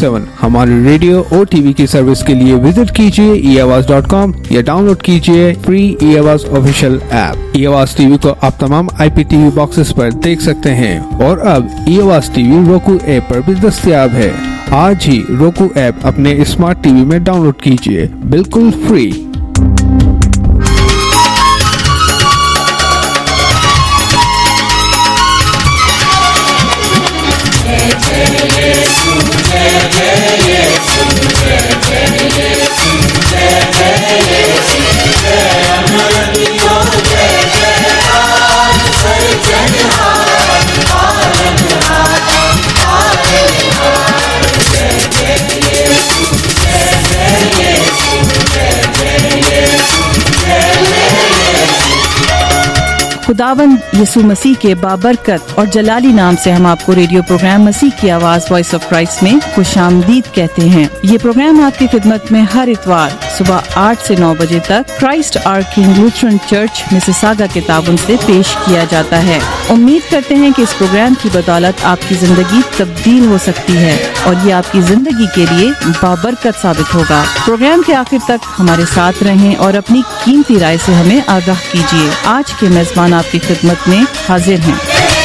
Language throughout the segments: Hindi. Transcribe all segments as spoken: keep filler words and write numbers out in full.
सेवन। हमारे रेडियो और टीवी की सर्विस के लिए विजिट कीजिए ई आवाज डॉट कॉम या डाउनलोड कीजिए free E Awaz official app. E Awaz TV को आप तमाम I P T V boxes पर देख सकते हैं और अब ई आवाज टीवी roku ऐप पर भी दस्तयाब है। आज ही roku ऐप अपने स्मार्ट टीवी में डाउनलोड कीजिए, बिल्कुल फ्री। खुदावंद यीशु मसीह के बाबरकत और जलाली नाम से हम आपको रेडियो प्रोग्राम मसीह की आवाज वॉइस ऑफ क्राइस्ट में खुशामदीद कहते हैं। ये प्रोग्राम आपकी खिदमत में हर इतवार सुबह आठ से नौ बजे तक Christ our King Lutheran Church Mississauga के ताबन से पेश किया जाता है। उम्मीद करते हैं कि इस प्रोग्राम की बदौलत आपकी जिंदगी तब्दील हो सकती है और ये आपकी जिंदगी के लिए बाबरकत साबित होगा। प्रोग्राम के आखिर तक हमारे साथ रहें और अपनी कीमती राय से हमें आगाह कीजिए। आज के मेजबान आपकी खिदमत में हाजिर हैं।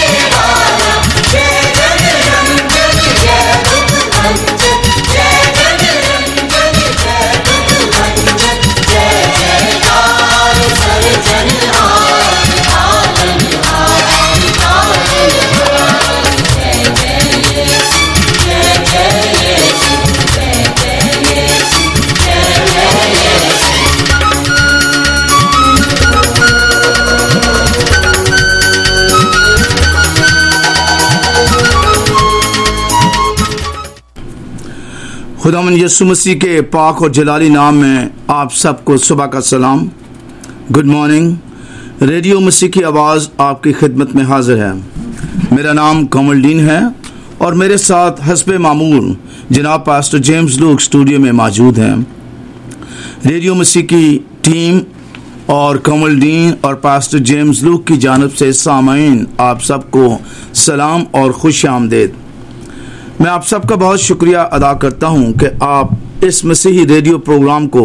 खुदावंद यीशु मसीह के पाक और जलाली नाम में आप सबको सुबह का सलाम। Good morning. रेडियो मसीह की आवाज़ आपकी खिदमत में हाजिर है। मेरा नाम कमलडीन है और मेरे साथ हस्बे मामूल जनाब पास्टर जेम्स लूक स्टूडियो में मौजूद हैं। रेडियो मसीह की टीम और कमलडीन और पास्टर जेम्स लूक की जानिब से सामाईन आप सबको सलाम और खुश आमदेद। मैं आप सबका बहुत शुक्रिया अदा करता हूं कि आप इस मसीही रेडियो प्रोग्राम को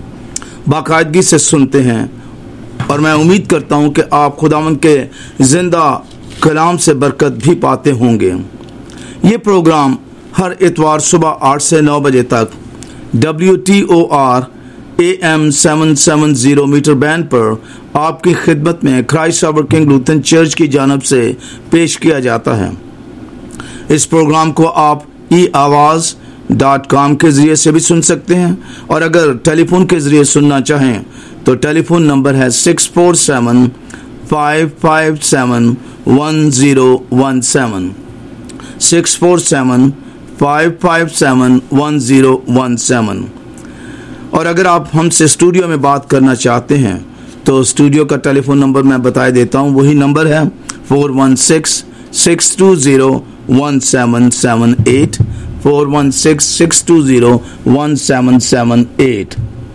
बाकायदगी से सुनते हैं और मैं उम्मीद करता हूं कि आप खुदावंद के जिंदा कलाम से बरकत भी पाते होंगे। ये प्रोग्राम हर इतवार सुबह आठ से नौ बजे तक W T O R A M seven seven zero metre band पर आपकी खिदमत में Christ our King Lutheran Church की जानिब से पेश किया जाता है। इस प्रोग्राम को आप ई आवाज डॉट कॉम के जरिए से भी सुन सकते हैं और अगर टेलीफोन के जरिए सुनना चाहें तो टेलीफोन नंबर है six four seven five five seven one zero one seven six four seven five five seven one zero one seven. और अगर आप हमसे स्टूडियो में बात करना चाहते हैं तो स्टूडियो का टेलीफोन नंबर मैं बता देता हूँ। वही नंबर है four one six six two zero one seven seven eight four one six six two zero one seven seven eight.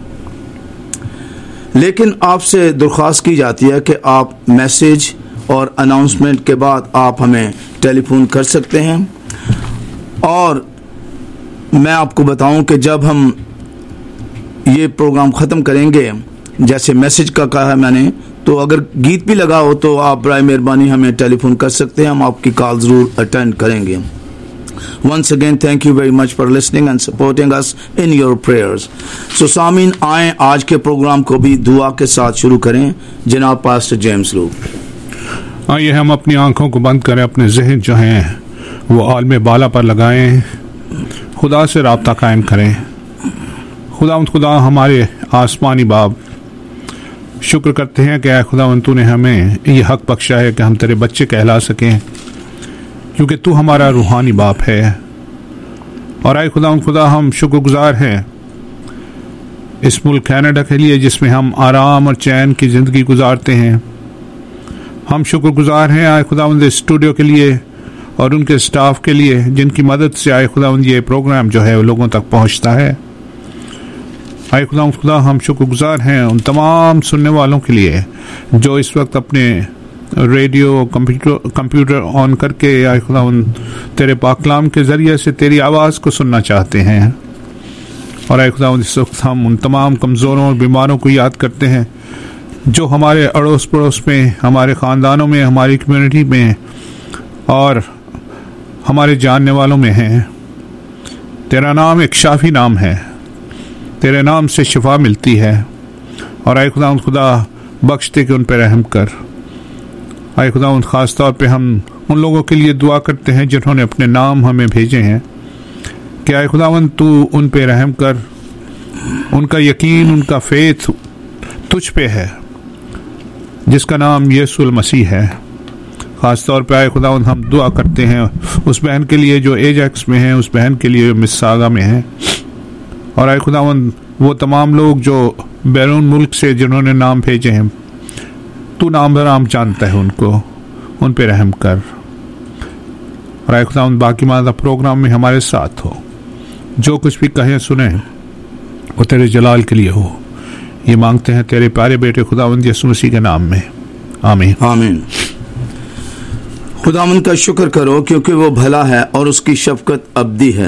लेकिन आपसे दरख्वास्त की जाती है कि आप मैसेज और अनाउंसमेंट के बाद आप हमें टेलीफोन कर सकते हैं। और मैं आपको बताऊं कि जब हम ये प्रोग्राम ख़त्म करेंगे, जैसे मैसेज का कहा है मैंने, तो अगर गीत भी लगा हो तो आप बराए मेहरबानी हमें टेलीफोन कर सकते हैं। हम आपकी कॉल ज़रूर अटेंड करेंगे। Once again, thank you very much for listening and supporting us in your prayers. So सामीन, आए आज के प्रोग्राम को भी दुआ के साथ शुरू करें। जनाब पास्टर जेम्स लूक। आइए हम अपनी आंखों को बंद करें, अपने जहन जो हैं वो आलम बाला पर लगाएं, खुदा से राब्ता कायम करें। खुदा खुदा हमारे आसमानी बाप, शुक्र करते हैं कि खुदावंद तूने हमें ये हक बख्शा है कि हम तेरे बच्चे कहला सकें, क्योंकि तू हमारा रूहानी बाप है। और आए खुदा खुदा हम शुक्रगुजार हैं इस मुल्क कनाडा के लिए जिसमें हम आराम और चैन की ज़िंदगी गुजारते हैं। हम शुक्रगुजार हैं आए खुदावंद स्टूडियो के लिए और उनके स्टाफ के लिए जिनकी मदद से आए खुदावंद ये प्रोग्राम जो है वो लोगों तक पहुंचता है। आए खुदा खुदा हम शुक्रगुजार हैं उन तमाम सुनने वालों के लिए जो इस वक्त अपने रेडियो कंप्यूटर कंप्यूटर ऑन करके या खुदावन तेरे पाक कलाम के ज़रिए से तेरी आवाज़ को सुनना चाहते हैं। और आए खुदावन इस वक्त हम उन तमाम कमज़ोरों और बीमारों को याद करते हैं जो हमारे अड़ोस पड़ोस में, हमारे ख़ानदानों में, हमारी कम्युनिटी में और हमारे जानने वालों में हैं। तेरा नाम एक शाफी नाम है, तेरे नाम से शिफा मिलती है। और आए खुदावन खुदा बख्शते कि उन पर रहम कर। आए खुदावन ख़ास तौर पे हम उन लोगों के लिए दुआ करते हैं जिन्होंने अपने नाम हमें भेजे हैं कि आए खुदावन तू उन पे रहम कर। उनका यकीन, उनका फेथ तुझ पे है जिसका नाम यीशु मसीह है। ख़ास तौर पे आए खुदावन हम दुआ करते हैं उस बहन के लिए जो एजेक्स में है, उस बहन के लिए जो मिस्सागा में है। और आए खुदावन वो तमाम लोग जो बैरून मुल्क से जिन्होंने नाम भेजे हैं, तू नाम बराम जानता है उनको, उन पे रहम कर। और आए खुदावन बाकी मादा प्रोग्राम में हमारे साथ हो, जो कुछ भी कहें सुने वो तेरे जलाल के लिए हो। ये मांगते हैं तेरे प्यारे बेटे खुदावंद यीशु मसीह के नाम में, आमीन आमीन। खुदावंद का शुक्र करो क्योंकि वो भला है और उसकी शफकत अब्दी है।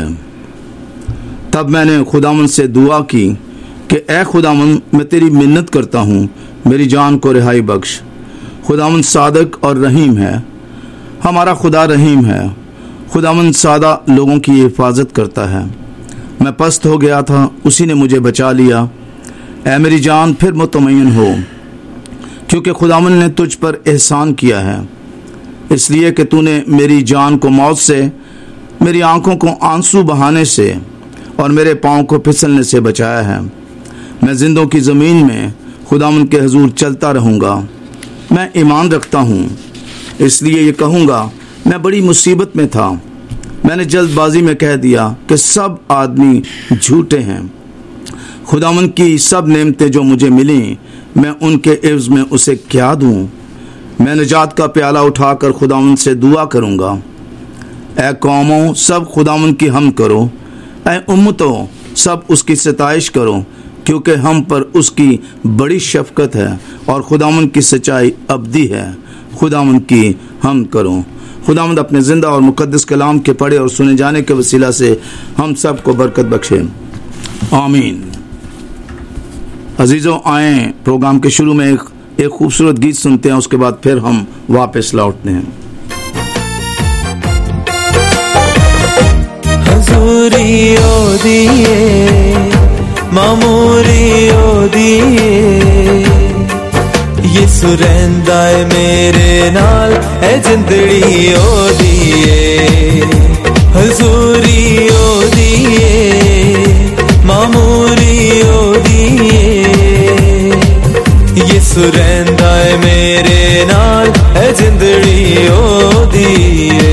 तब मैंने खुदावंद से दुआ की कि ए खुदावंद, मैं तेरी मिन्नत करता हूँ, मेरी जान को रिहाई बख्श। खुदावंद सादक और रहीम है, हमारा खुदा रहीम है। खुदावंद सादा लोगों की हिफाजत करता है। मैं पस्त हो गया था, उसी ने मुझे बचा लिया। ऐ मेरी जान फिर मुतमईन हो, क्योंकि खुदावंद ने तुझ पर एहसान किया है, इसलिए कि तूने मेरी जान को मौत से, मेरी आंखों को आंसू बहाने से और मेरे पाँव को फिसलने से बचाया है। मैं जिंदों की ज़मीन में खुदावंद के हुजूर चलता रहूँगा। मैं ईमान रखता हूँ, इसलिए ये कहूँगा, मैं बड़ी मुसीबत में था। मैंने जल्दबाजी में कह दिया कि सब आदमी झूठे हैं। खुदावंद की सब नेमतें जो मुझे मिली, मैं उनके एवज में उसे क्या दूँ? मैं निजात का प्याला उठाकर खुदावंद से दुआ करूँगा। ऐ कौमों, सब खुदावंद की हम करो। ऐ उम्मतों, सब उसकी सताइश करो, क्योंकि हम पर उसकी बड़ी शफकत है और खुदावंद की सच्चाई अब्दी है। खुदावंद की हम करो। खुदावंद अपने जिंदा और मुकद्दस कलाम के पढ़े और सुने जाने के वसीला से हम सब को बरकत बख्शे, आमीन। अजीजों, आए प्रोग्राम के शुरू में एक एक खूबसूरत गीत सुनते हैं, उसके बाद फिर हम वापस लौटते हैं। हजूरी ओ दिए मामूरी ओ दिए, ये सुरेंदा है मेरे नाल है जिंदड़ी ओ दिए। हजूरी ओ दिए मामूरी ओ दिए, ये सुरेंदा है मेरे नाल है जिंदड़ी ओ दिए।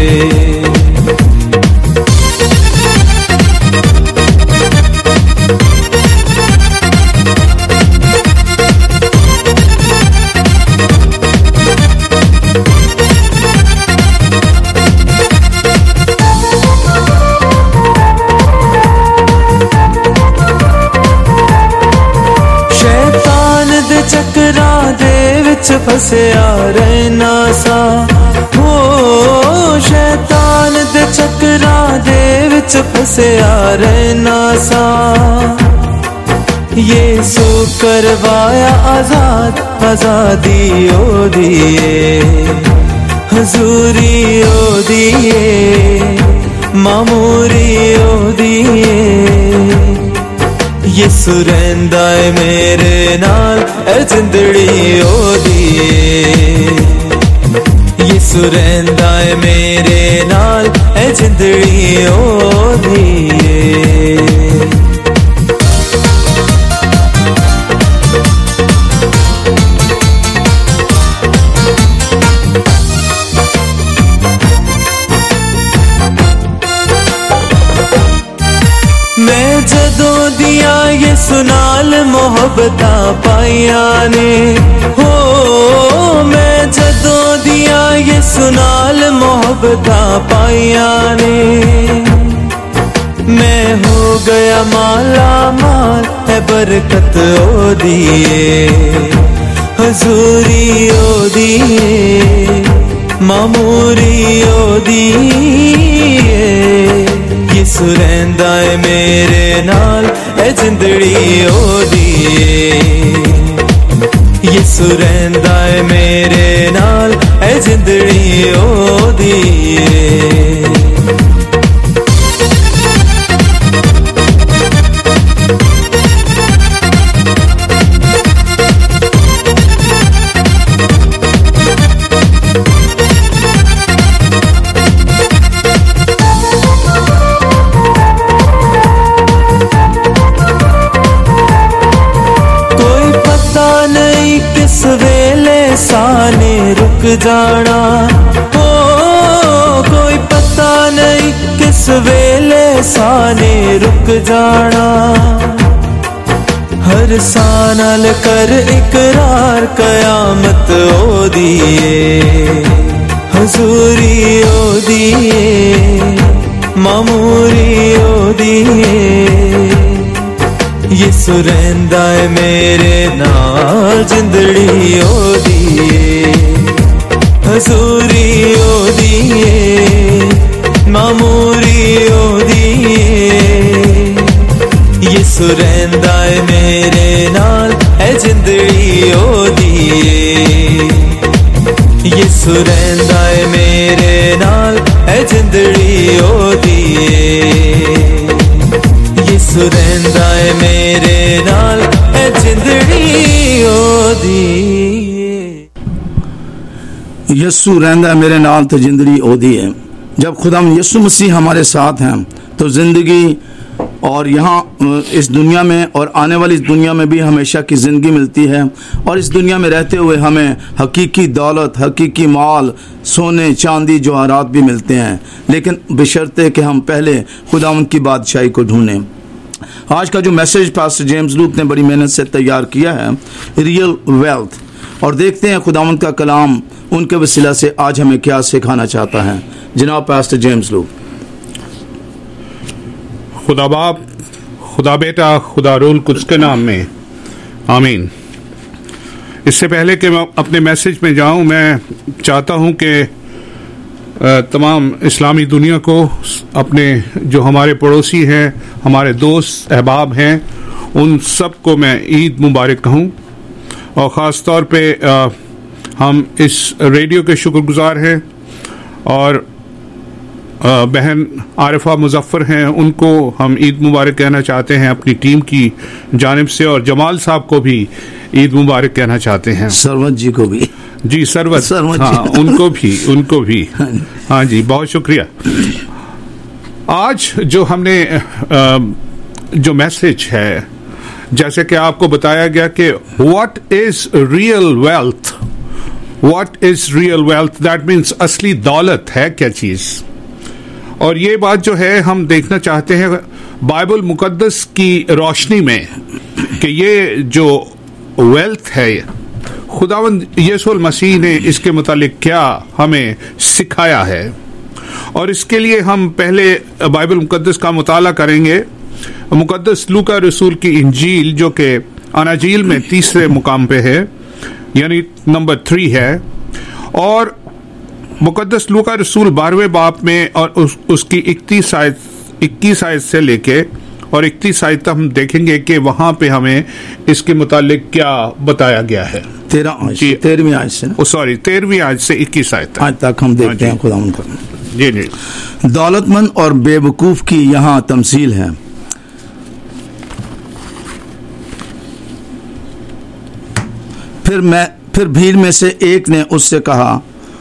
फसया रहना सा हो, शैतान दे चक्रा दे विच फसया रहना सा। यीशु करवाया आजाद, आजादी ओ दिए। हजूरी ओ दिए मामूरी ओ दिए, ये सुरेंदा है मेरे नाल है जिंदड़ी ओ दिए। ये सुरेंदा है मेरे नाल है जिंदड़ी ओ दिए। ये सुनाल मोहब्बता पाइया ने हो, मैं जदों दिया ये सुनाल मोहब्बता पाइया ने। मैं हो गया माला माल है बरकत ओ दिए। हजूरी ओदिए मामूरी ओदिए यसु रहिंदा है मेरे नाल ए जिंदड़ी ओदिए यसु रहिंदा है मेरे नाल ए जिंदड़ी ओदिए साने रुक जाना हो कोई पता नहीं किस वेले साने रुक जाना हर सानल कर इकरार कयामत ओ दिए हजूरी ओ दिए मामूरी ओ दिए यसु रहिंदा है मेरे नाल जिंदड़ी ओदिए हजूरी ओदिए मामूरी ओदिए यसु रहिंदा है मेरे नाल ए जिंदड़ी ओदिए यसु रहिंदा है मेरे नाल ए जिंदड़ी ओदिए यसु रहिंदा है मेरे नाल ए जिंदड़ी ओदिए यसु रहिंदा है मेरे नाल तो जिंदड़ी ओदिए। जब खुदाम यसु मसीह हमारे साथ हैं तो जिंदगी और यहाँ इस दुनिया में और आने वाली इस दुनिया में भी हमेशा की ज़िंदगी मिलती है और इस दुनिया में रहते हुए हमें हकीकी दौलत हकीकी माल सोने चांदी जवाहरात भी मिलते हैं लेकिन बशर्ते कि हम पहले खुदावंद की बादशाही को ढूंढें। आज का जो मैसेज पास्टर जेम्स लूक ने बड़ी मेहनत से तैयार किया है रियल वेल्थ और देखते हैं खुदावंद का कलाम उनके वसीला से आज हमें क्या सिखाना चाहता है। जनाब पास्टर जेम्स लूक। खुदा बाप खुदा बेटा खुदा रूल कुछ के नाम में आमीन। इससे पहले कि मैं अपने मैसेज में जाऊं मैं चाहता हूं कि तमाम इस्लामी दुनिया को अपने जो हमारे पड़ोसी हैं हमारे दोस्त अहबाब हैं उन सब को मैं ईद मुबारक कहूं और ख़ास तौर पे आ, हम इस रेडियो के शुक्रगुजार हैं और आ, बहन आरिफा मुजफ्फर हैं उनको हम ईद मुबारक कहना चाहते हैं अपनी टीम की जानिब से और जमाल साहब को भी ईद मुबारक कहना चाहते हैं। सरवत जी को भी जी सरवत सरवत हाँ उनको भी उनको भी हाँ जी बहुत शुक्रिया। आज जो हमने आ, जो मैसेज है जैसे कि आपको बताया गया कि what is real wealth what is real wealth that means असली दौलत है क्या चीज। और ये बात जो है हम देखना चाहते हैं बाइबल मुकद्दस की रोशनी में कि ये जो वेल्थ है खुदावंद यीशु मसीह ने इसके मुतालिक क्या हमें सिखाया है और इसके लिए हम पहले बाइबल मुकद्दस का मुताला करेंगे मुकद्दस लूका रसूल की इंजील जो कि अनाजील में तीसरे मुकाम पे है यानी नंबर थ्री है और मुकद्दस लूका रसूल बारहवें बाप में और उस, उसकी इकतीस आयत इक्कीस आयत से लेके और इकतीस आयत तक हम देखेंगे कि वहां पे हमें इसके मुतालिक क्या बताया गया है। तेरह तेरहवीं आयत से ओ सॉरी तेरहवीं आयत से इक्कीस आयत आज तक हम देखते हैं खुदा उनका जी जी दौलतमंद और बेवकूफ की यहाँ तमसील है। फिर मैं फिर भीड़ में से एक ने उससे कहा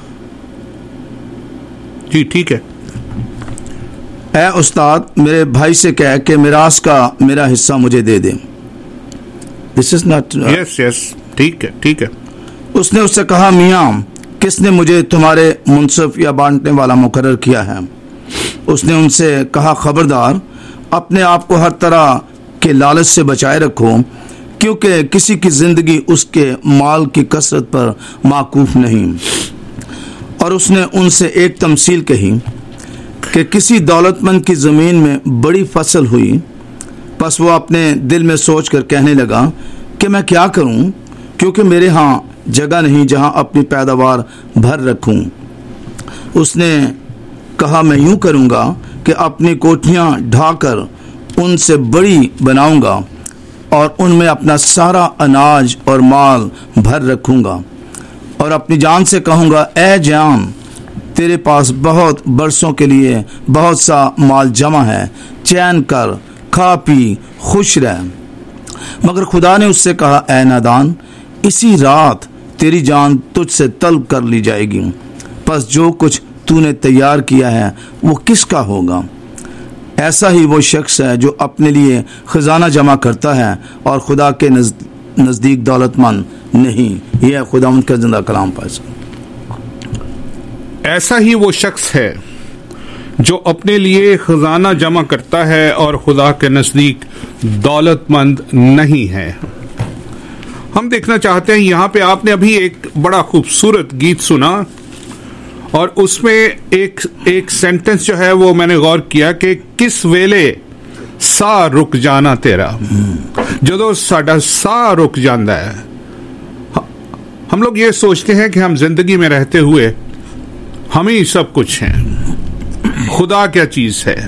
जी ठीक है ऐ उस्ताद मेरे भाई से कह के मिरास का मेरा हिस्सा मुझे दे दे। This is not yes yes ठीक है ठीक है। उसने उससे कहा मियाँ किसने मुझे तुम्हारे मुंसिफ या बांटने वाला मुकर्रर किया है। उसने उनसे कहा खबरदार अपने आप को हर तरह के लालच से बचाए रखो क्योंकि किसी की जिंदगी उसके माल की कसरत पर माकूफ नहीं। और उसने उनसे एक तमसील कही कि किसी दौलतमंद की ज़मीन में बड़ी फसल हुई। बस वो अपने दिल में सोच कर कहने लगा कि मैं क्या करूं क्योंकि मेरे यहाँ जगह नहीं जहाँ अपनी पैदावार भर रखूं। उसने कहा, मैं यूं करूँगा कि अपनी कोठियाँ ढाकर उनसे बड़ी बनाऊंगा और उनमें अपना सारा अनाज और माल भर रखूंगा और अपनी जान से कहूँगा, ए जान, तेरे पास बहुत बरसों के लिए बहुत सा माल जमा है, चैन कर, खा पी, खुश रह। मगर खुदा ने उससे कहा, ए नादान, इसी रात तेरी जान तुझसे तलब कर ली जाएगी, बस जो कुछ तूने तैयार किया है वो किसका होगा? ऐसा ही वो शख्स है जो अपने लिए खजाना जमा करता है और खुदा के नजदीक दौलतमंद नहीं। यह खुदावंद का जिंदा कलाम पास। ऐसा ही वो शख्स है जो अपने लिए खजाना जमा करता है और खुदा के नजदीक दौलतमंद नहीं है। हम देखना चाहते हैं, यहाँ पे आपने अभी एक बड़ा खूबसूरत गीत सुना और उसमें एक एक सेंटेंस जो है वो मैंने गौर किया कि किस वेले सा रुक जाना तेरा, जो साडा सा रुक जाता है। हम लोग ये सोचते हैं कि हम जिंदगी में रहते हुए हम ही सब कुछ हैं। खुदा क्या चीज है?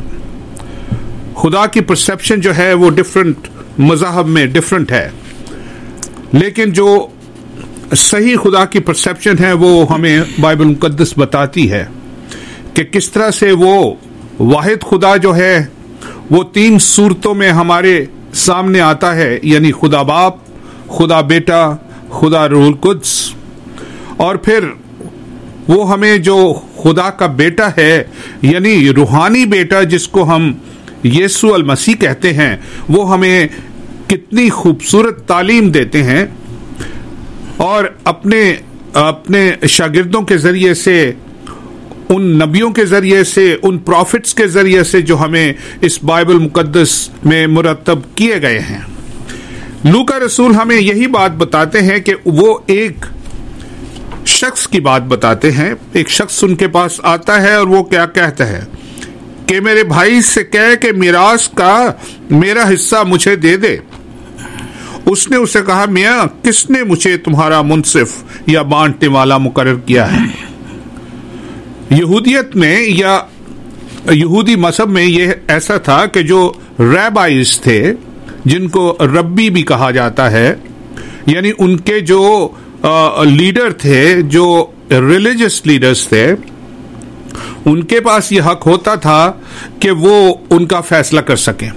खुदा की परसेप्शन जो है वो डिफरेंट मज़हब में डिफरेंट है, लेकिन जो सही खुदा की परसेप्शन है वो हमें बाइबल मुकद्दस बताती है कि किस तरह से वो वाहिद खुदा जो है वो तीन सूरतों में हमारे सामने आता है, यानी खुदा बाप, खुदा बेटा, खुदा रूहुल कुद्स। और फिर वो हमें जो खुदा का बेटा है यानी रूहानी बेटा जिसको हम यीशु अल मसीह कहते हैं, वो हमें कितनी खूबसूरत तालीम देते हैं और अपने अपने शागिर्दों के जरिए से, उन नबियों के जरिए से, उन प्रॉफिट्स के जरिए से जो हमें इस बाइबल मुकद्दस में मुरतब किए गए हैं। लूका रसूल हमें यही बात बताते हैं कि वो एक शख्स की बात बताते हैं। एक शख्स उनके पास आता है और वो क्या कहता है कि मेरे भाई से कह के मिरास का मेरा हिस्सा मुझे दे दे। उसने उसे कहा, मियां, किसने मुझे तुम्हारा मुंसिफ या बांटने वाला मुकर्रर किया है? यहूदियत में या यहूदी मजहब में यह ऐसा था कि जो रैबाइज थे, जिनको रब्बी भी कहा जाता है, यानी उनके जो आ, लीडर थे, जो रिलीजियस लीडर्स थे, उनके पास यह हक होता था कि वो उनका फैसला कर सकें।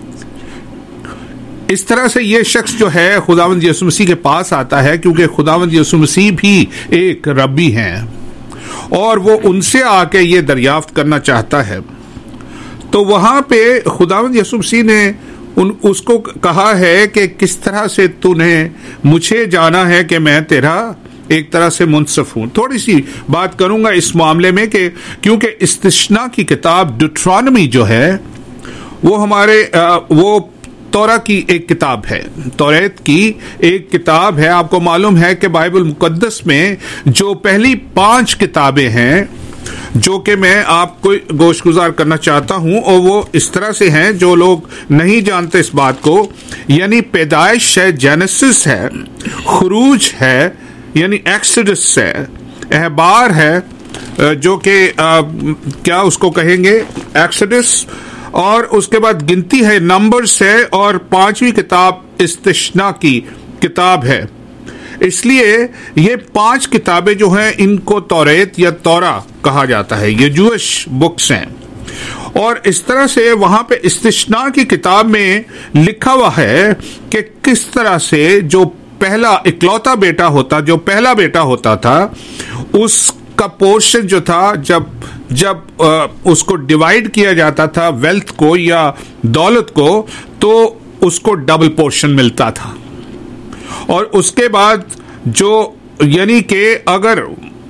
इस तरह से ये शख्स जो है खुदावंद यीशु मसीह के पास आता है, क्योंकि खुदावंद यीशु मसीह भी एक रब्बी हैं और वो उनसे आके ये दरियाफ्त करना चाहता है। तो वहां पे खुदावंद यीशु मसीह ने उन उसको कहा है कि किस तरह से तूने मुझे जाना है कि मैं तेरा एक तरह से मुंसफ हूं। थोड़ी सी बात करूंगा इस मामले में कि क्योंकि इस्तिश्ना की किताब ड्यूट्रॉनमी जो है वो हमारे आ, वो तौरा की एक किताब है, तौरेत की एक किताब है। आपको मालूम है कि बाइबल मुकद्दस में जो पहली पांच किताबें हैं जो कि मैं आपको गोशगुजार करना चाहता हूं, और वो इस तरह से हैं जो लोग नहीं जानते इस बात को, यानी पैदाइश है, जेनेसिस है, खुरूज है यानी एक्सोडस है, अहबार है जो कि क्या उसको कहेंगे एक्सोडस, और उसके बाद गिनती है, नंबर्स है, और पांचवी किताब इस्तिश्ना की किताब है। इसलिए ये पांच किताबें जो हैं इनको तौरेत या तौरा कहा जाता है, ये जूइश बुक्स हैं। और इस तरह से वहां पे इस्तिश्ना की किताब में लिखा हुआ है कि किस तरह से जो पहला इकलौता बेटा होता जो पहला बेटा होता था उसका पोर्शन जो था, जब जब आ, उसको डिवाइड किया जाता था वेल्थ को या दौलत को, तो उसको डबल पोर्शन मिलता था। और उसके बाद जो यानी कि अगर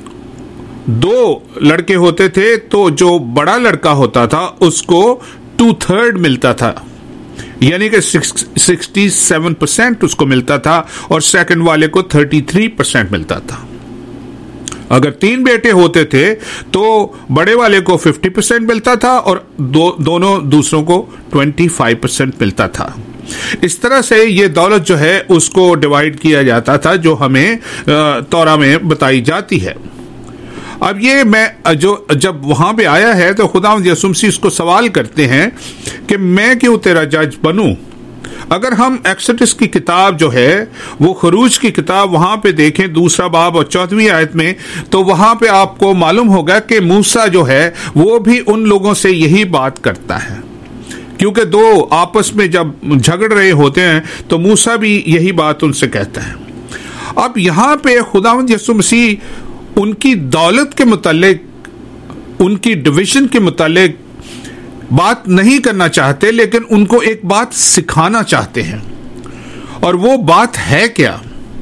दो लड़के होते थे तो जो बड़ा लड़का होता था उसको टू थर्ड मिलता था, यानी कि सिक्सटी सेवन परसेंट उसको मिलता था, और सेकंड वाले को थर्टी थ्री परसेंट मिलता था। अगर तीन बेटे होते थे तो बड़े वाले को फिफ्टी परसेंट मिलता था और दो दोनों दूसरों को ट्वेंटी फाइव परसेंट मिलता था। इस तरह से ये दौलत जो है उसको डिवाइड किया जाता था, जो हमें तौरा में बताई जाती है। अब ये मैं जो जब वहां पे आया है तो खुदावंद यसुह मसीह उसको सवाल करते हैं कि मैं क्यों तेरा जज बनूं। अगर हम एक्सोडस की किताब जो है वो खरूज की किताब वहां पे देखें दूसरा बाब और चौदहवीं आयत में, तो वहां पे आपको मालूम होगा कि मूसा जो है वो भी उन लोगों से यही बात करता है, क्योंकि दो आपस में जब झगड़ रहे होते हैं तो मूसा भी यही बात उनसे कहता है। अब यहां पे खुदावंद यसुह मसीह उनकी दौलत के मुतालिक, उनकी डिवीजन के मुतालिक बात नहीं करना चाहते, लेकिन उनको एक बात सिखाना चाहते हैं। और वो बात है क्या?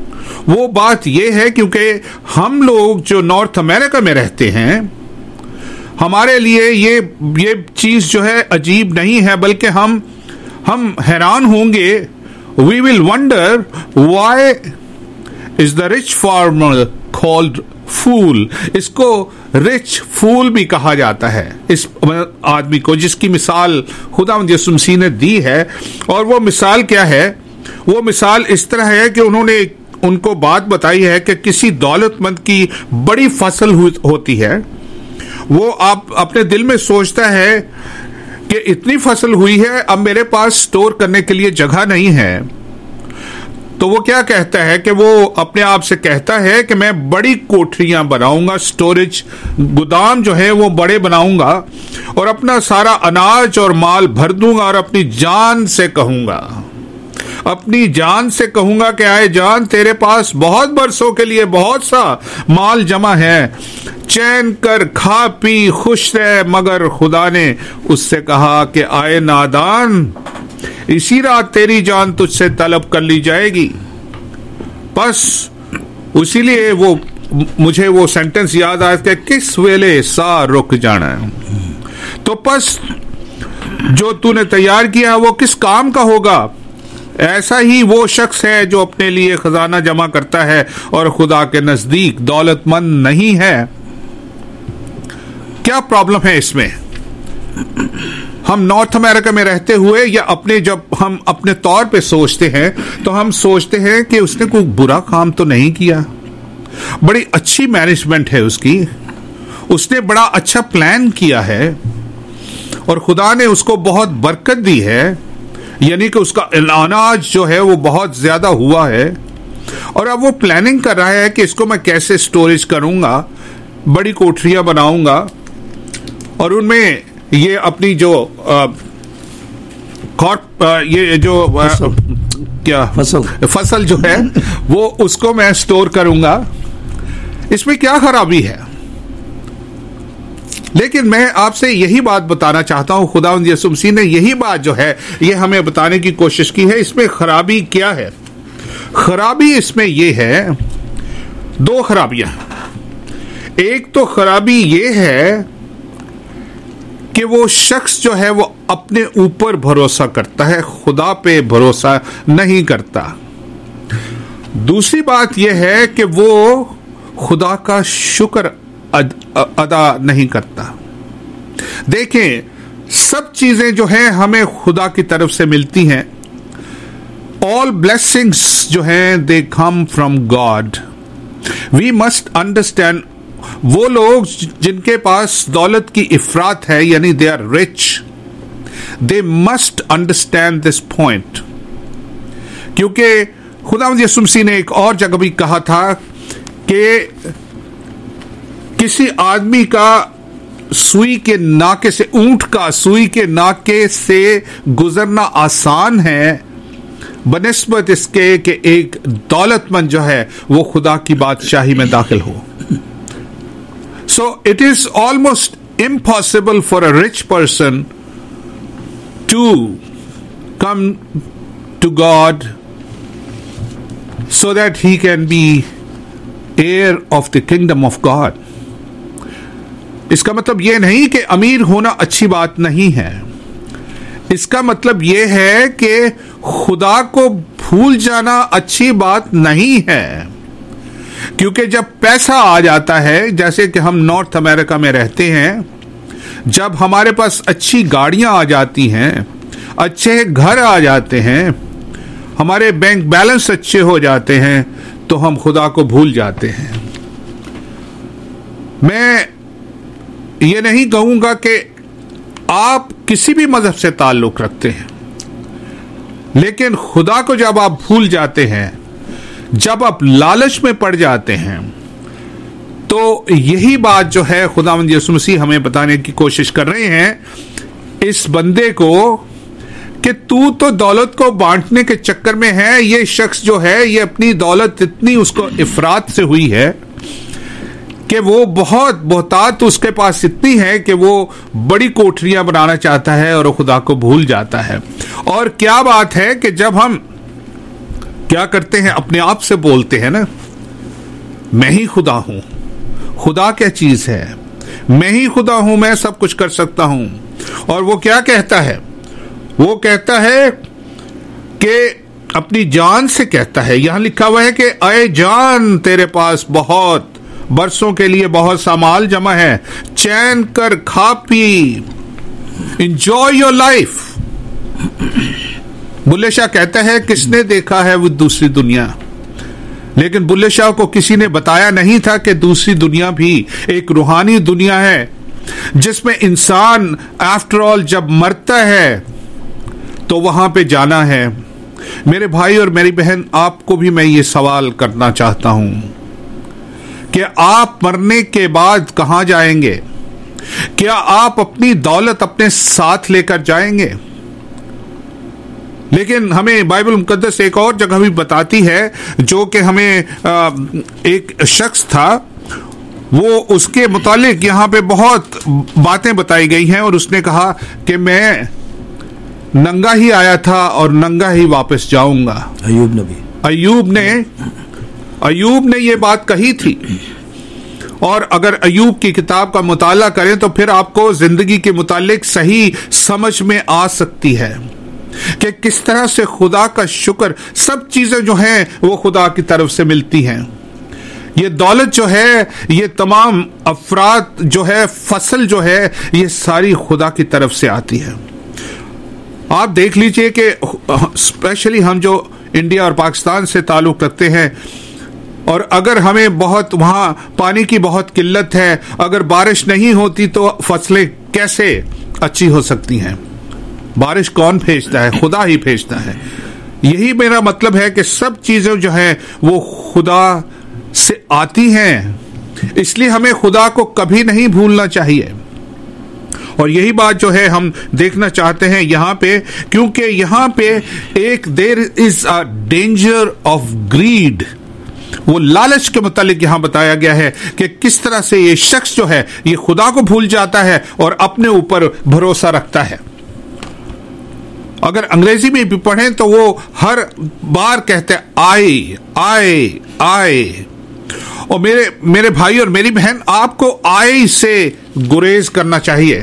वो बात ये है, क्योंकि हम लोग जो नॉर्थ अमेरिका में रहते हैं, हमारे लिए ये ये चीज जो है अजीब नहीं है, बल्कि हम हम हैरान होंगे। We will wonder why is the rich farmer called fool. इसको रिच फूल भी कहा जाता है इस आदमी को, जिसकी मिसाल खुदावंद यसुह मसीह ने दी है। और वो मिसाल क्या है? वो मिसाल इस तरह है कि उन्होंने उनको बात बताई है कि किसी दौलतमंद की बड़ी फसल होती है। वो आप अपने दिल में सोचता है कि इतनी फसल हुई है, अब मेरे पास स्टोर करने के लिए जगह नहीं है। तो वो क्या कहता है कि वो अपने आप से कहता है कि मैं बड़ी कोठरियां बनाऊंगा, स्टोरेज गोदाम जो है वो बड़े बनाऊंगा, और अपना सारा अनाज और माल भर दूंगा, और अपनी जान से कहूंगा अपनी जान से कहूंगा कि आए जान, तेरे पास बहुत बरसों के लिए बहुत सा माल जमा है, चैन कर खा पी खुश रह। मगर खुदा ने उससे कहा कि आए नादान, इसी रात तेरी जान तुझसे तलब कर ली जाएगी। बस उसीलिए वो मुझे वो सेंटेंस याद आया कि किस वेले सा रुक जाना है। तो बस जो तूने तैयार किया वो किस काम का होगा? ऐसा ही वो शख्स है जो अपने लिए खजाना जमा करता है और खुदा के नजदीक दौलतमंद नहीं है। क्या प्रॉब्लम है इसमें? हम नॉर्थ अमेरिका में रहते हुए, या अपने जब हम अपने तौर पे सोचते हैं, तो हम सोचते हैं कि उसने कोई बुरा काम तो नहीं किया, बड़ी अच्छी मैनेजमेंट है उसकी, उसने बड़ा अच्छा प्लान किया है और खुदा ने उसको बहुत बरकत दी है, यानी कि उसका अनाज जो है वो बहुत ज्यादा हुआ है, और अब वो प्लानिंग कर रहा है कि इसको मैं कैसे स्टोरेज करूंगा, बड़ी कोठरियां बनाऊंगा, और उनमें ये अपनी जो कॉर्प ये जो आ, क्या फसल फसल जो है वो उसको मैं स्टोर करूंगा। इसमें क्या खराबी है? लेकिन मैं आपसे यही बात बताना चाहता हूं, खुदावंद यसुह मसीह ने यही बात जो है ये हमें बताने की कोशिश की है। इसमें खराबी क्या है? खराबी इसमें ये है, दो खराबियां। एक तो खराबी ये है कि वो शख्स जो है वो अपने ऊपर भरोसा करता है, खुदा पे भरोसा नहीं करता। दूसरी बात यह है कि वो खुदा का शुक्र अद, अदा नहीं करता। देखें, सब चीजें जो हैं हमें खुदा की तरफ से मिलती हैं। ऑल ब्लेसिंग्स जो हैं they come from God. We must understand, वो लोग जिनके पास दौलत की इफरात है, यानी they are rich, they must understand this point. क्योंकि खुदावंद यसुह मसीह ने एक और जगह भी कहा था कि किसी आदमी का सुई के नाके से, ऊंट का सुई के नाके से गुजरना आसान है बनिस्बत इसके कि एक दौलतमंद जो है वो खुदा की बादशाही में दाखिल हो। So it is almost impossible for a rich person to come to God so that he can be heir of the kingdom of God. इसका मतलब यह नहीं कि अमीर होना अच्छी बात नहीं है। इसका मतलब यह है कि खुदा को भूल जाना अच्छी बात नहीं है। क्योंकि जब पैसा आ जाता है, जैसे कि हम नॉर्थ अमेरिका में रहते हैं, जब हमारे पास अच्छी गाड़ियां आ जाती हैं, अच्छे घर आ जाते हैं, हमारे बैंक बैलेंस अच्छे हो जाते हैं, तो हम खुदा को भूल जाते हैं। मैं ये नहीं कहूंगा कि आप किसी भी मजहब से ताल्लुक रखते हैं, लेकिन खुदा को जब आप भूल जाते हैं, जब आप लालच में पड़ जाते हैं, तो यही बात जो है खुदावंद यीशु मसीह हमें बताने की कोशिश कर रहे हैं इस बंदे को कि तू तो दौलत को बांटने के चक्कर में है। ये शख्स जो है, ये अपनी दौलत इतनी उसको इफरात से हुई है कि वो बहुत बहुतात उसके पास इतनी है कि वो बड़ी कोठरियां बनाना चाहता है और वो खुदा को भूल जाता है। और क्या बात है कि जब हम क्या करते हैं, अपने आप से बोलते हैं ना, मैं ही खुदा हूं। खुदा क्या चीज है? मैं ही खुदा हूं, मैं सब कुछ कर सकता हूं। और वो क्या कहता है? वो कहता है कि अपनी जान से कहता है, यहां लिखा हुआ है कि अय जान, तेरे पास बहुत बरसों के लिए बहुत सा माल जमा है, चैन कर, खा पी, enjoy your life. Bulleh Shah कहता है, किसने देखा है वो दूसरी दुनिया? लेकिन बुल्ले शाह को किसी ने बताया नहीं था कि दूसरी दुनिया भी एक रूहानी दुनिया है, जिसमें इंसान आफ्टर ऑल जब मरता है तो वहां पे जाना है। मेरे भाई और मेरी बहन, आपको भी मैं ये सवाल करना चाहता हूं कि आप मरने के बाद कहां जाएंगे? क्या आप अपनी दौलत अपने साथ लेकर जाएंगे? लेकिन हमें बाइबल मुकद्दस एक और जगह भी बताती है, जो कि हमें आ, एक शख्स था, वो उसके मुतालिक यहाँ पे बहुत बातें बताई गई हैं, और उसने कहा कि मैं नंगा ही आया था और नंगा ही वापस जाऊंगा। अय्यूब नबी अय्यूब ने अय्यूब ने ये बात कही थी। और अगर अय्यूब की किताब का मुताला करें तो फिर आपको जिंदगी के मुतालिक सही समझ में आ सकती है कि किस तरह से खुदा का शुक्र, सब चीजें जो हैं वो खुदा की तरफ से मिलती हैं। ये दौलत जो है, ये तमाम अफराद जो है, फसल जो है, ये सारी खुदा की तरफ से आती है। आप देख लीजिए कि स्पेशली हम जो इंडिया और पाकिस्तान से ताल्लुक रखते हैं, और अगर हमें बहुत वहां पानी की बहुत किल्लत है, अगर बारिश नहीं होती तो फसलें कैसे अच्छी हो सकती हैं? बारिश कौन भेजता है? खुदा ही भेजता है। यही मेरा मतलब है कि सब चीजें जो हैं वो खुदा से आती हैं, इसलिए हमें खुदा को कभी नहीं भूलना चाहिए। और यही बात जो है हम देखना चाहते हैं यहां पे, क्योंकि यहां पे एक there is a danger of greed, वो लालच के मुतालिक यहां बताया गया है कि किस तरह से ये शख्स जो है ये खुदा को भूल जाता है और अपने ऊपर भरोसा रखता है। अगर अंग्रेजी में भी पढ़ें तो वो हर बार कहते हैं आए आए आए। और मेरे मेरे भाई और मेरी बहन, आपको आए से गुरेज करना चाहिए,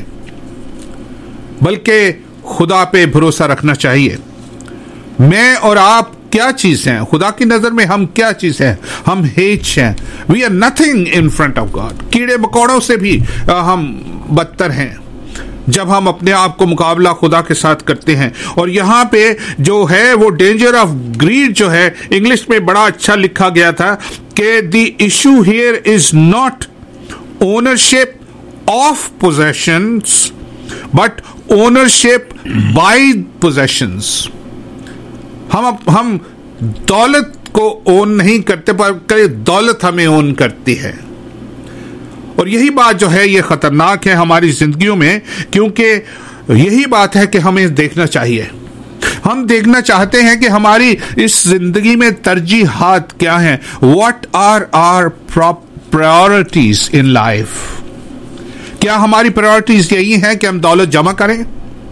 बल्कि खुदा पे भरोसा रखना चाहिए। मैं और आप क्या चीज हैं? खुदा की नजर में हम क्या चीज हैं? हम हेच हैं। We are nothing in front of God. कीड़े मकोड़ों से भी हम बदतर हैं जब हम अपने आप को मुकाबला खुदा के साथ करते हैं। और यहां पे जो है वो डेंजर ऑफ ग्रीड जो है, इंग्लिश में बड़ा अच्छा लिखा गया था कि the issue here is not ownership of possessions but ownership by possessions. हम हम दौलत को ओन नहीं करते, पर दौलत हमें ओन करती है। और यही बात जो है ये खतरनाक है हमारी जिंदगियों में, क्योंकि यही बात है कि हमें देखना चाहिए। हम देखना चाहते हैं कि हमारी इस जिंदगी में तरजीहात क्या हैं। What are our priorities in life? क्या हमारी प्रायोरिटीज यही हैं कि हम दौलत जमा करें?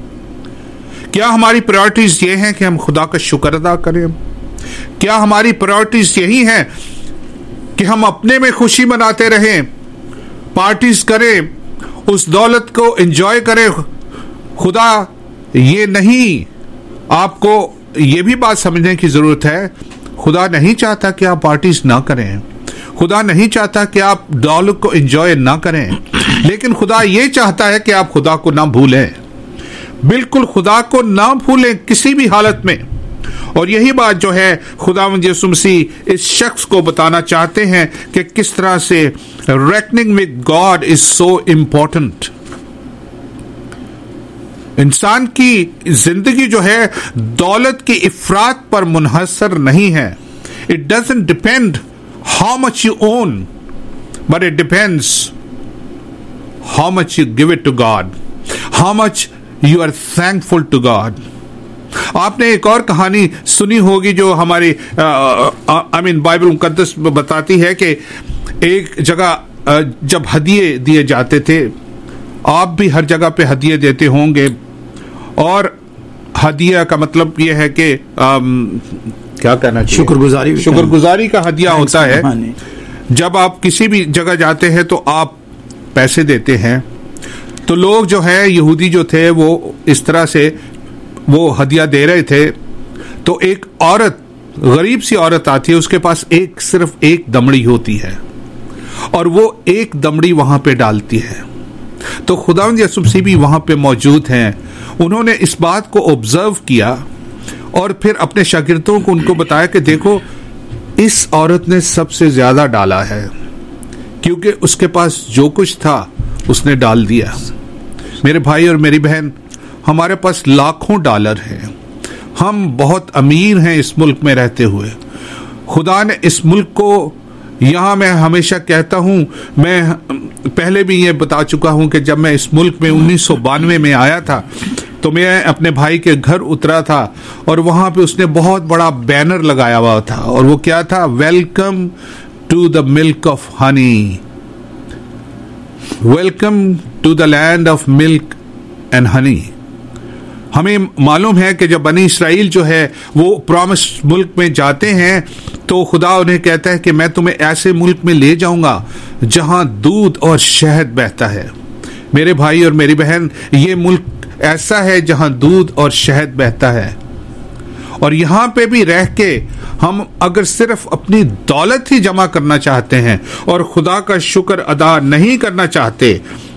क्या हमारी प्रायोरिटीज ये हैं कि हम खुदा का शुक्र अदा करें? क्या हमारी प्रायोरिटीज यही हैं कि हम अपने में खुशी मनाते रहें, पार्टीज करें, उस दौलत को एंजॉय करें? खुदा ये नहीं, आपको ये भी बात समझने की जरूरत है, खुदा नहीं चाहता कि आप पार्टीज ना करें, खुदा नहीं चाहता कि आप दौलत को एंजॉय ना करें, लेकिन खुदा ये चाहता है कि आप खुदा को ना भूलें। बिल्कुल खुदा को ना भूलें किसी भी हालत में। और यही बात जो है खुदावंद यीशु मसीह इस शख्स को बताना चाहते हैं कि किस तरह से reckoning with God is so important. इंसान की जिंदगी जो है दौलत की इफरात पर मुनहसर नहीं है। It doesn't depend how much you own, but it depends how much you give it to God, how much you are thankful to God. आपने एक और कहानी सुनी होगी जो हमारी आई मीन बाइबल मुकद्दस में बताती है कि एक जगह जब हदिये दिए जाते थे, आप भी हर जगह पे हदिये देते होंगे, और हदिया का मतलब यह है कि क्या कहना चाहिए, शुक्रगुजारी शुक्रगुजारी का हदिया होता है। जब आप किसी भी जगह जाते हैं तो आप पैसे देते हैं। तो लोग जो है यहूदी जो थे वो इस तरह से वो हदिया दे रहे थे। तो एक औरत, गरीब सी औरत आती है, उसके पास एक सिर्फ एक दमड़ी होती है और वो एक दमड़ी वहां पे डालती है। तो खुदावंद यीशु मसीह भी वहां पे मौजूद हैं। उन्होंने इस बात को ऑब्जर्व किया और फिर अपने शागिर्दों को उनको बताया कि देखो, इस औरत ने सबसे ज्यादा डाला है, क्योंकि उसके पास जो कुछ था उसने डाल दिया। मेरे भाई और मेरी बहन, हमारे पास लाखों डॉलर हैं, हम बहुत अमीर हैं इस मुल्क में रहते हुए। खुदा ने इस मुल्क को, यहाँ मैं हमेशा कहता हूँ, मैं पहले भी ये बता चुका हूँ कि जब मैं इस मुल्क में उन्नीस सौ बानवे में आया था तो मैं अपने भाई के घर उतरा था और वहाँ पे उसने बहुत बड़ा बैनर लगाया हुआ था, और वो क्या था, welcome to the milk of honey, welcome to the land of milk and honey. हमें मालूम है कि जब बनी इसराइल जो है वो प्रॉमिस मुल्क में जाते हैं तो खुदा उन्हें कहता है कि मैं तुम्हें ऐसे मुल्क में ले जाऊंगा जहां दूध और शहद बहता है। मेरे भाई और मेरी बहन, ये मुल्क ऐसा है जहां दूध और शहद बहता है। और यहां पे भी रह के हम अगर सिर्फ अपनी दौलत ही जमा करना चाहते हैं और खुदा का शुक्र अदा नहीं करना चाहते,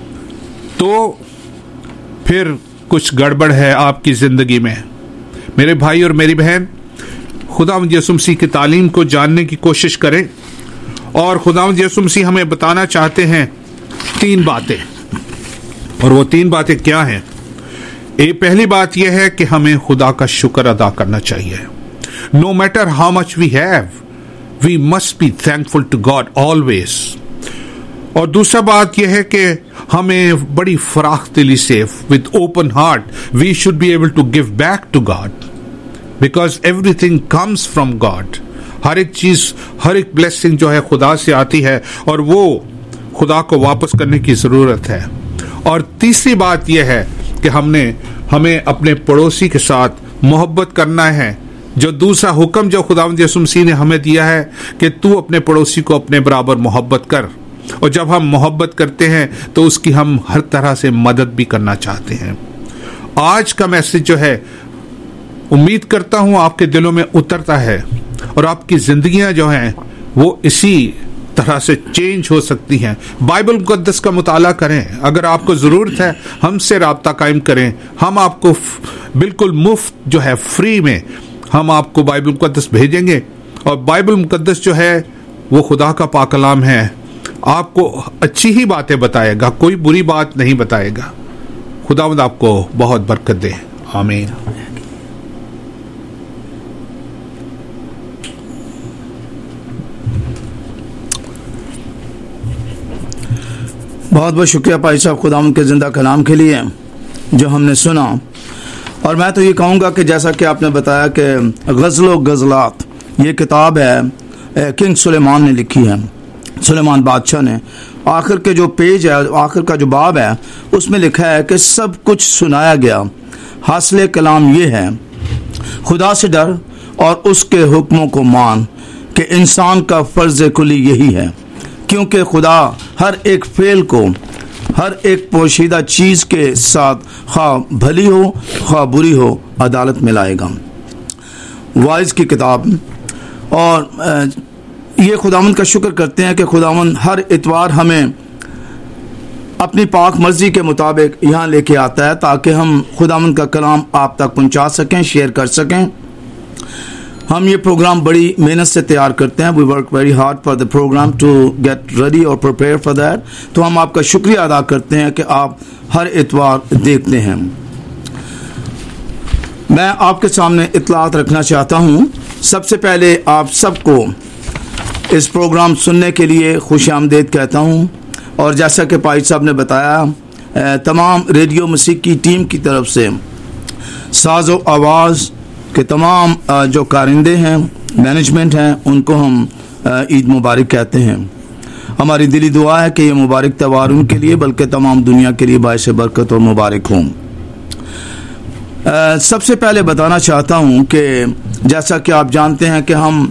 तो फिर कुछ गड़बड़ है आपकी जिंदगी में। मेरे भाई और मेरी बहन, खुदावंद यीशु मसीह की तालीम को जानने की कोशिश करें। और खुदावंद यीशु मसीह हमें बताना चाहते हैं तीन बातें, और वो तीन बातें क्या हैं? एक पहली बात यह है कि हमें खुदा का शुक्र अदा करना चाहिए। No matter how much we have, we must be thankful to God always. और दूसरा बात यह है कि हमें बड़ी फराख दिली से, with open heart, we should be able to give back to God, because everything comes from God. हर एक चीज, हर एक ब्लेसिंग जो है खुदा से आती है, और वो खुदा को वापस करने की जरूरत है। और तीसरी बात यह है कि हमने हमें अपने पड़ोसी के साथ मोहब्बत करना है। जो दूसरा हुक्म जो खुदावंद यीशु मसीह ने हमें दिया है कि तू अपने पड़ोसी को अपने बराबर मोहब्बत कर, और जब हम मोहब्बत करते हैं तो उसकी हम हर तरह से मदद भी करना चाहते हैं। आज का मैसेज जो है, उम्मीद करता हूं आपके दिलों में उतरता है, और आपकी जिंदगियां जो हैं वो इसी तरह से चेंज हो सकती हैं। बाइबल मुकद्दस का मुताला करें। अगर आपको ज़रूरत है, हमसे राब्ता कायम करें। हम आपको बिल्कुल मुफ्त जो है, फ्री में हम आपको बाइबल मुकद्दस भेजेंगे। और बाइबल मुकद्दस जो है वो खुदा का पाक कलाम है, आपको अच्छी ही बातें बताएगा, कोई बुरी बात नहीं बताएगा। खुदावंद आपको बहुत बरकत दे। आमीन। बहुत बहुत शुक्रिया भाई साहब खुदावंद के जिंदा कलाम के लिए जो हमने सुना। और मैं तो ये कहूँगा कि जैसा कि आपने बताया कि गज़ल गज़लात ये किताब है किंग सुलेमान ने लिखी है, सुलेमान बादशाह ने। आखिर के जो पेज है, आखिर का जो बाब है, उसमें लिखा है कि सब कुछ सुनाया गया। हासिल कलाम ये है, खुदा से डर और उसके हुक्मों को मान कि इंसान का फ़र्ज़ कुली यही है, क्योंकि खुदा हर एक फेल को, हर एक पोशीदा चीज़ के साथ, खा भली हो खा बुरी हो, अदालत में लाएगा। वाइज की किताब। और ये खुदावंद का शुक्र करते हैं कि खुदावंद हर इतवार हमें अपनी पाक मर्जी के मुताबिक यहाँ लेके आता है ताकि हम खुदावंद का कलाम आप तक पहुँचा सकें, शेयर कर सकें। हम ये प्रोग्राम बड़ी मेहनत से तैयार करते हैं। We work very hard for the programme to get ready और प्रिपेयर फॉर दैट। तो हम आपका शुक्रिया अदा करते हैं कि आप हर इतवार देखते हैं। मैं आपके सामने इत्तलात रखना चाहता हूँ। सबसे पहले आप सबको इस प्रोग्राम सुनने के लिए खुश आमदीद कहता हूँ। और जैसा कि पाइट साहब ने बताया, तमाम रेडियो मसीह की टीम की तरफ से साज़ो आवाज़ के तमाम जो कारिंदे हैं, मैनेजमेंट हैं, उनको हम ईद मुबारक कहते हैं। हमारी दिली दुआ है कि ये मुबारक त्यौहार उनके लिए बल्कि तमाम दुनिया के लिए बाइस बरकत और मुबारक हों। सबसे पहले बताना चाहता हूँ कि जैसा कि आप जानते हैं कि हम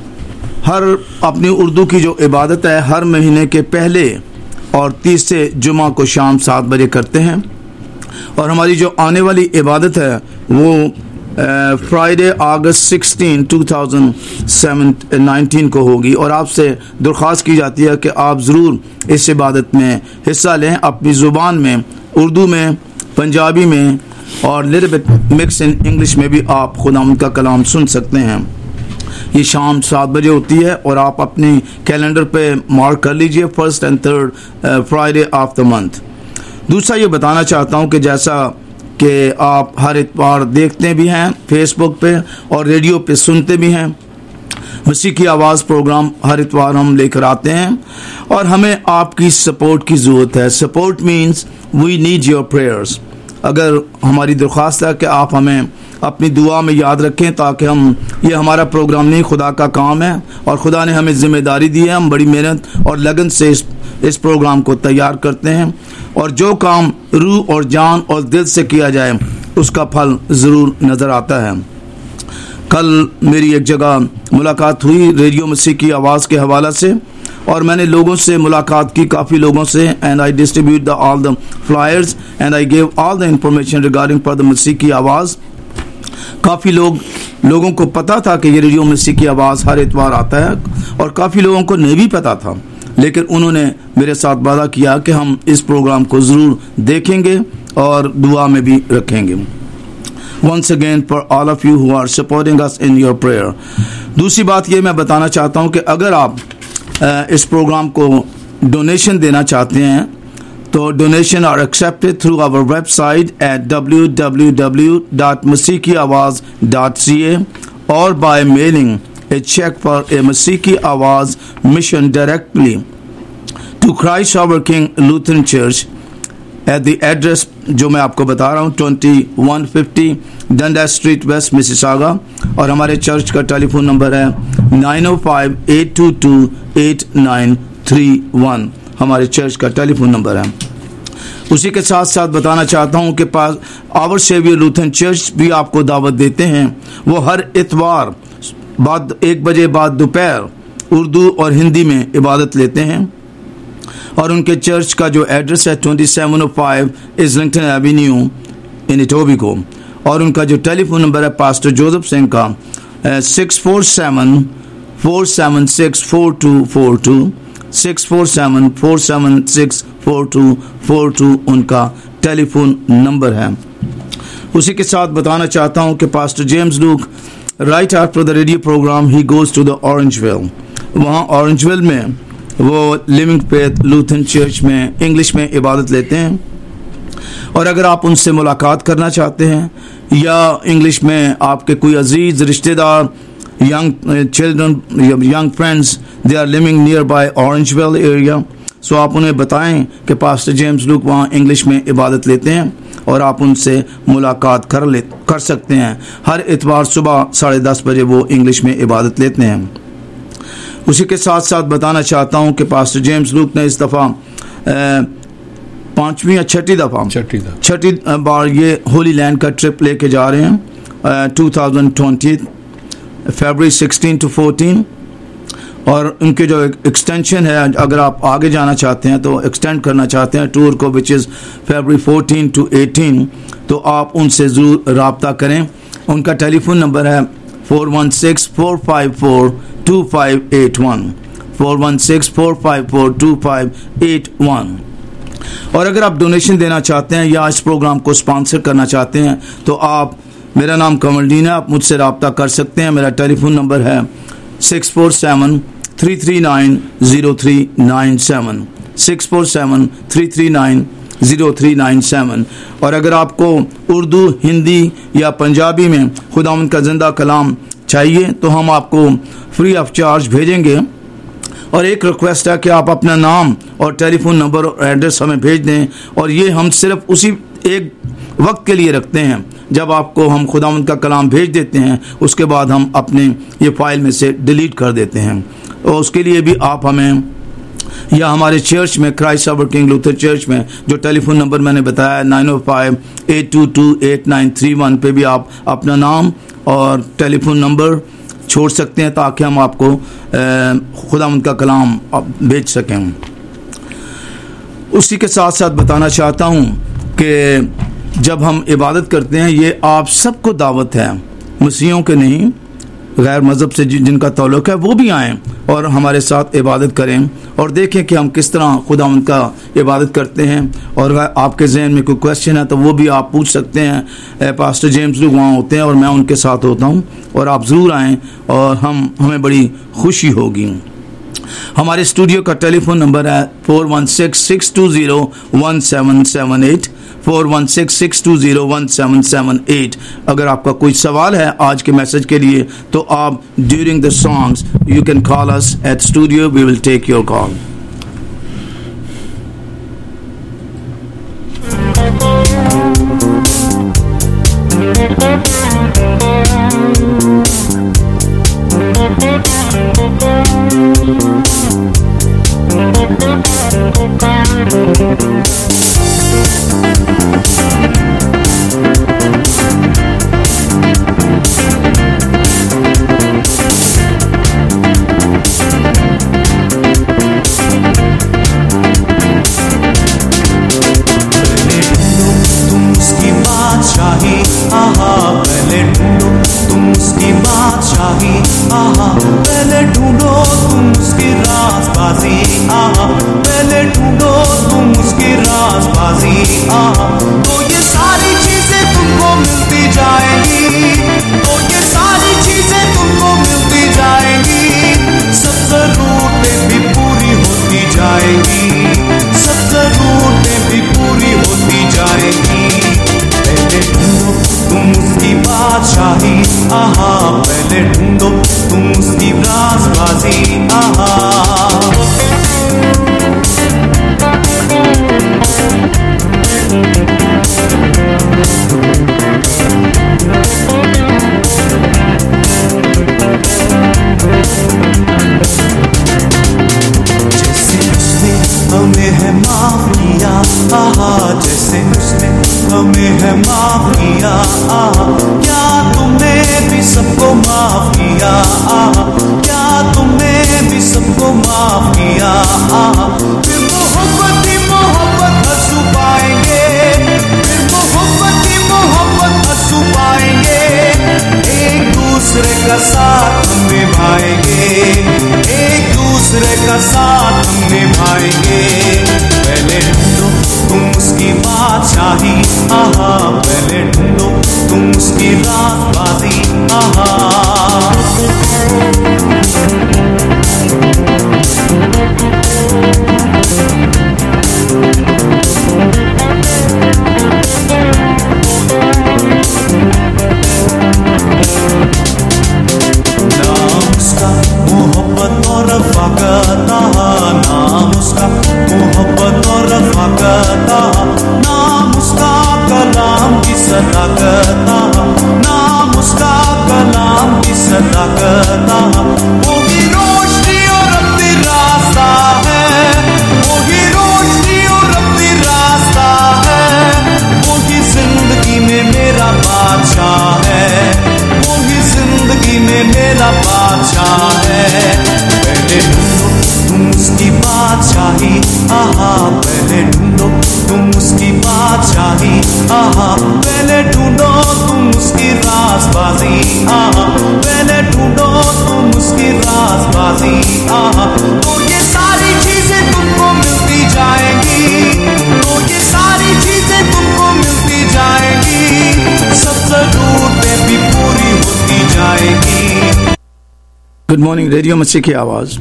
हर अपनी उर्दू की जो इबादत है हर महीने के पहले और तीसरे जुमा को शाम सात बजे करते हैं। और हमारी जो आने वाली इबादत है वो Friday August sixteen two thousand nineteen को होगी। और आपसे दरख्वास्त की जाती है कि आप ज़रूर इस इबादत में हिस्सा लें। अपनी ज़ुबान में, उर्दू में, पंजाबी में और little bit mix in English में भी आप खुदावंद का कलाम सुन सकते हैं। ये शाम सात बजे होती है और आप अपने कैलेंडर पे मार्क कर लीजिए, first and third Friday of the month. दूसरा ये बताना चाहता हूँ कि जैसा कि आप हर इतवार देखते भी हैं फेसबुक पे और रेडियो पे सुनते भी हैं, मसीह की आवाज़ प्रोग्राम हर इतवार हम लेकर आते हैं और हमें आपकी सपोर्ट की ज़रूरत है। Support means we need your prayers. अगर हमारी दरख्वास्त है कि आप हमें अपनी दुआ में याद रखें ताकि हम, ये हमारा प्रोग्राम नहीं, खुदा का काम है और खुदा ने हमें जिम्मेदारी दी है। हम बड़ी मेहनत और लगन से इस, इस प्रोग्राम को तैयार करते हैं और जो काम रूह और जान और दिल से किया जाए उसका फल ज़रूर नज़र आता है। कल मेरी एक जगह मुलाकात हुई रेडियो मसीह की आवाज़ के हवाला से और मैंने लोगों से मुलाकात की, काफ़ी लोगों से, and I distribute the all the flyers and I give all the information regarding for the Masih ki Awaz. काफ़ी लोग लोगों को पता था कि ये रेडियो मसीह की आवाज़ हर इतवार आता है और काफ़ी लोगों को नहीं भी पता था, लेकिन उन्होंने मेरे साथ वादा किया कि हम इस प्रोग्राम को ज़रूर देखेंगे और दुआ में भी रखेंगे। Once again for all of you who are supporting us in your prayer। दूसरी बात ये मैं बताना चाहता हूँ कि अगर आप इस प्रोग्राम को डोनेशन देना चाहते हैं तो donation are accepted through our website at W W W dot Masih ki Awaz dot C A और by mailing a cheque for a Masih ki Awaz mission directly to Christ our King Lutheran Church at the address जो मैं आपको बता रहा हूँ twenty one fifty Dundas Street West Mississauga. और हमारे चर्च का टेलीफोन नंबर है nine O five eight two two eight nine three one. हमारे चर्च का टेलीफोन नंबर है। उसी के साथ साथ बताना चाहता हूँ कि पास आवर सेवियर लूथरन चर्च भी आपको दावत देते हैं। वो हर इतवार बाद एक बजे बाद दोपहर उर्दू और हिंदी में इबादत लेते हैं और उनके चर्च का जो एड्रेस है twenty seven O five Islington avenue in Etobicoke और उनका जो टेलीफोन नंबर है पास्टर जोसेफ सिंह का six four seven four seven six four two four two six four seven four seven six four two four two उनका टेलीफोन नंबर है। उसी के साथ बताना चाहता हूँ कि pastor James Luke right after the radio program he goes to the Orangeville. वहाँ ऑरेंजविल में वो लिविंग फेथ लूथरन चर्च में इंग्लिश में इबादत लेते हैं और अगर आप उनसे मुलाकात करना चाहते हैं या इंग्लिश में आपके कोई अजीज रिश्तेदार young children, young friends, they are living nearby Orangeville area, so so आप उन्हें बताएं कि पास्टर जेम्स लूक वहाँ इंग्लिश में इबादत लेते हैं और आप उनसे मुलाकात कर ले कर सकते हैं। हर इतवार सुबह साढ़े दस बजे वो इंग्लिश में इबादत लेते हैं। उसी के साथ साथ बताना चाहता हूँ कि पास्टर जेम्स लूक ने इस दफ़ा पाँचवीं या छठी दफ़ा छठी छठी बार ये होली लैंड का ट्रिप लेके जा रहे हैं two thousand twenty February sixteen to fourteen और उनके जो एक्सटेंशन है अगर आप आगे जाना चाहते हैं तो एक्सटेंड करना चाहते हैं टूर को which is February fourteen to eighteen तो आप उनसे ज़रूर रब्ता करें। उनका टेलीफोन नंबर है four one six four five four two five eight one four one six four five four two five eight one. और अगर आप डोनेशन देना चाहते हैं या इस प्रोग्राम को स्पॉन्सर करना चाहते हैं तो आप, मेरा नाम कमलदीन है, आप मुझसे रब्ता कर सकते हैं। मेरा टेलीफोन नंबर है six four seven three three nine zero three nine seven, six four seven three three nine zero three nine seven. और अगर आपको उर्दू, हिंदी या पंजाबी में खुदावंद का जिंदा कलाम चाहिए तो हम आपको फ्री ऑफ चार्ज भेजेंगे। और एक रिक्वेस्ट है कि आप अपना नाम और टेलीफोन नंबर और एड्रेस हमें भेज दें, और ये हम सिर्फ उसी एक वक्त के लिए रखते हैं जब आपको हम खुदावंद का कलाम भेज देते हैं, उसके बाद हम अपने ये फाइल में से डिलीट कर देते हैं। और उसके लिए भी आप हमें, या हमारे चर्च में, Christ our king Luther church में, जो टेलीफोन नंबर मैंने बताया nine O five eight two two eight nine three one पे भी आप अपना नाम और टेलीफोन नंबर छोड़ सकते हैं ताकि हम आपको खुदावंद का कलाम भेज सकें। उसी के साथ साथ बताना चाहता हूँ कि जब हम इबादत करते हैं ये आप सबको दावत है, मसीहों के नहीं, गैर मज़हब से जिनका ताल्लुक़ है वो भी आएँ और हमारे साथ इबादत करें और देखें कि हम किस तरह खुदावंद का इबादत करते हैं। और अगर आपके जहन में कोई क्वेश्चन है तो वो भी आप पूछ सकते हैं। पास्टर जेम्स लोग वहाँ होते हैं और मैं उनके साथ होता हूँ, और आप ज़रूर आएँ और हम हमें बड़ी खुशी होगी। हमारे स्टूडियो का टेलीफोन नंबर है four one six six two zero one seven seven eight, four one six six two zero one seven seven eight. अगर आपका कोई सवाल है आज के मैसेज के लिए तो आप during the songs you can call us at studio, we will take your call. तो ये सारी चीजें तुमको मिलती जाएंगी, गुड मॉर्निंग, रेडियो मसीह की आवाज।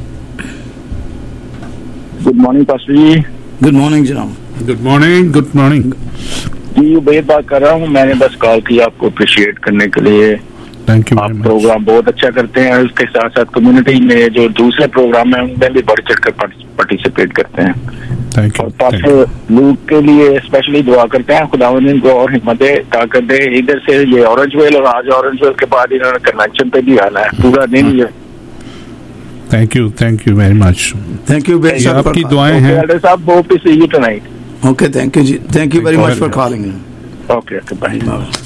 Good morning pastor ji. Good morning जनाब। गुड मॉर्निंग, गुड मॉर्निंग जी, उबैद बात कर रहा हूँ। मैंने बस कॉल की आपको अप्रिशिएट करने के लिए। Thank you. आप प्रोग्राम बहुत अच्छा करते हैं, उसके साथ साथ कम्युनिटी में जो दूसरे प्रोग्राम है उनमें भी बढ़ चढ़ कर पार्टिसिपेट करते हैं। थैंक और यू। पास्टर लूक के लिए स्पेशली दुआ करते हैं, खुदावंद इनको और हिम्मत दे, ताकत दे। इधर से ये ऑरेंजवेल और आज ऑरेंजवेल के बाद इन्होंने कन्वेंशन पे भी आना है पूरा दिन। ये thank you, thank you very much. Thank you ये आपकी दुआएं हैं। एल्डर साहब, hope to see you tonight. Okay, thank you जी, thank you very much for calling. Okay okay, bye.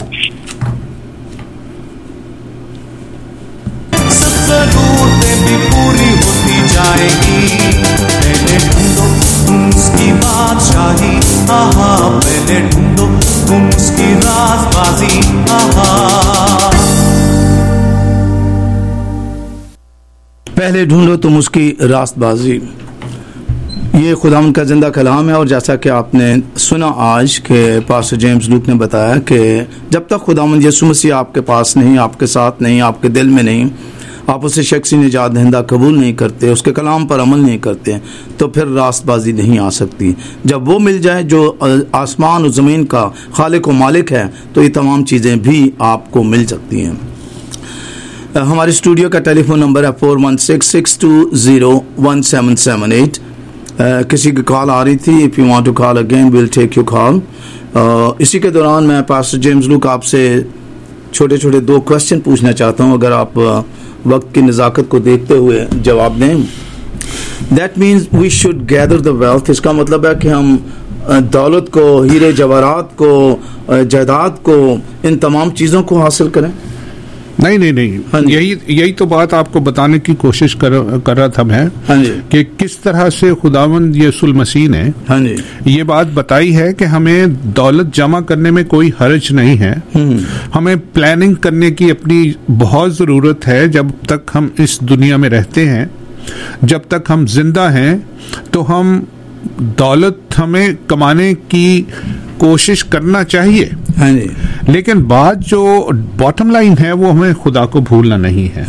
सब जरूरतें भी पूरी होती जाएगी, पहले ढूंढो तुम उसकी बादशाही, आहा पहले ढूंढो तुम उसकी राजबाजी, आहा। पहले ढूंढो तुम उसकी रास्तबाजी, ये खुदावंद का जिंदा कलाम है। और जैसा कि आपने सुना आज के पास्टर जेम्स लूक ने बताया कि जब तक खुदावंद यीशु मसीह आपके पास नहीं, आपके साथ नहीं, आपके दिल में नहीं, आप उसे शख्सी निजात दहिंदा कबूल नहीं करते, उसके कलाम पर अमल नहीं करते, तो फिर रास्तबाजी नहीं आ सकती। जब वो मिल जाए जो आसमान और ज़मीन का खालिक व मालिक है, तो ये तमाम चीज़ें भी आपको मिल सकती हैं। हमारे स्टूडियो का टेलीफोन नंबर है four one six six two zero one seven seven eight. किसी की कॉल आ रही थी। If you want to call again will take you call. इसी के दौरान मैं पास्टर जेम्स लूक आपसे छोटे छोटे दो क्वेश्चन पूछना चाहता हूं, अगर आप uh, वक्त की नज़ाकत को देखते हुए जवाब दें। That means we should gather the wealth. इसका मतलब है कि हम uh, दौलत को, हीरे जवाहरात को, uh, जायदाद को, इन तमाम चीज़ों को हासिल करें। नहीं नहीं नहीं, यही यही तो बात आपको बताने की कोशिश कर कर रहा था मैं, हाँ जी, कि किस तरह से खुदावंद यीशु मसीह ने हाँ जी ये बात बताई है कि हमें दौलत जमा करने में कोई हर्ज नहीं है। हमें प्लानिंग करने की अपनी बहुत ज़रूरत है। जब तक हम इस दुनिया में रहते हैं, जब तक हम जिंदा हैं, तो हम दौलत हमें कमाने की कोशिश करना चाहिए। हाँ जी, लेकिन बात जो बॉटम लाइन है वो हमें खुदा को भूलना नहीं है।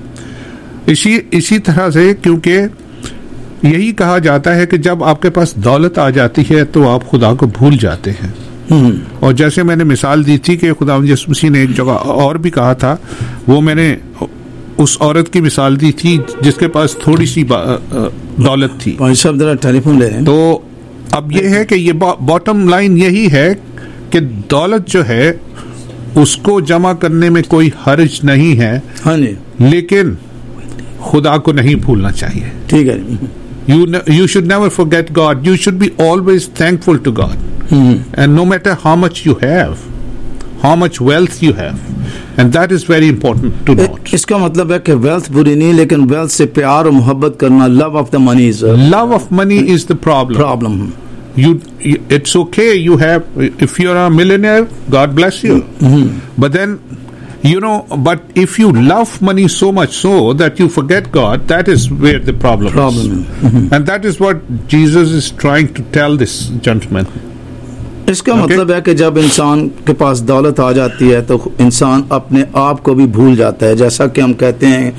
इसी इसी तरह से, क्योंकि यही कहा जाता है कि जब आपके पास दौलत आ जाती है तो आप खुदा को भूल जाते हैं। और जैसे मैंने मिसाल दी थी कि खुदा यीशु मसीह ने एक जगह और भी कहा था, वो मैंने उस औरत की मिसाल दी थी जिसके पास थोड़ी सी दौलत थी। टेलीफोन ले रहे हैं। तो अब ये है कि ये बॉटम लाइन यही है कि दौलत जो है उसको जमा करने में कोई हर्ज नहीं है। हाँ जी, लेकिन खुदा को नहीं भूलना चाहिए। ठीक है। You you should never forget God. You should be always thankful to God, and no matter how much you have, how much wealth you have, and that is very important to note. इसका मतलब है कि वेल्थ बुरी नहीं, लेकिन वेल्थ से प्यार और मोहब्बत करना, love of the money is love of money is the problem problem You, it's okay. You have, if you're a millionaire, God bless you. Mm-hmm. But then, you know, but if you love money so much so that you forget God, that is where the problem, problem. is. Mm-hmm. And that is what Jesus is trying to tell this gentleman. इसका okay? मतलब है कि जब इंसान के पास दौलत आ जाती है तो इंसान अपने आप को भी भूल जाता है। जैसा कि हम कहते हैं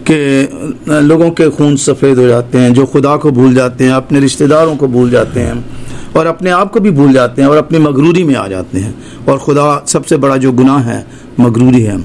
कि लोगों के खून सफ़ेद हो जाते हैं, जो खुदा को भूल जाते हैं, अपने रिश्तेदारों को भूल जाते हैं, और अपने आप को भी भूल जाते हैं, और अपनी मगरूरी में आ जाते हैं। और खुदा सबसे बड़ा जो गुनाह है मगरूरी है।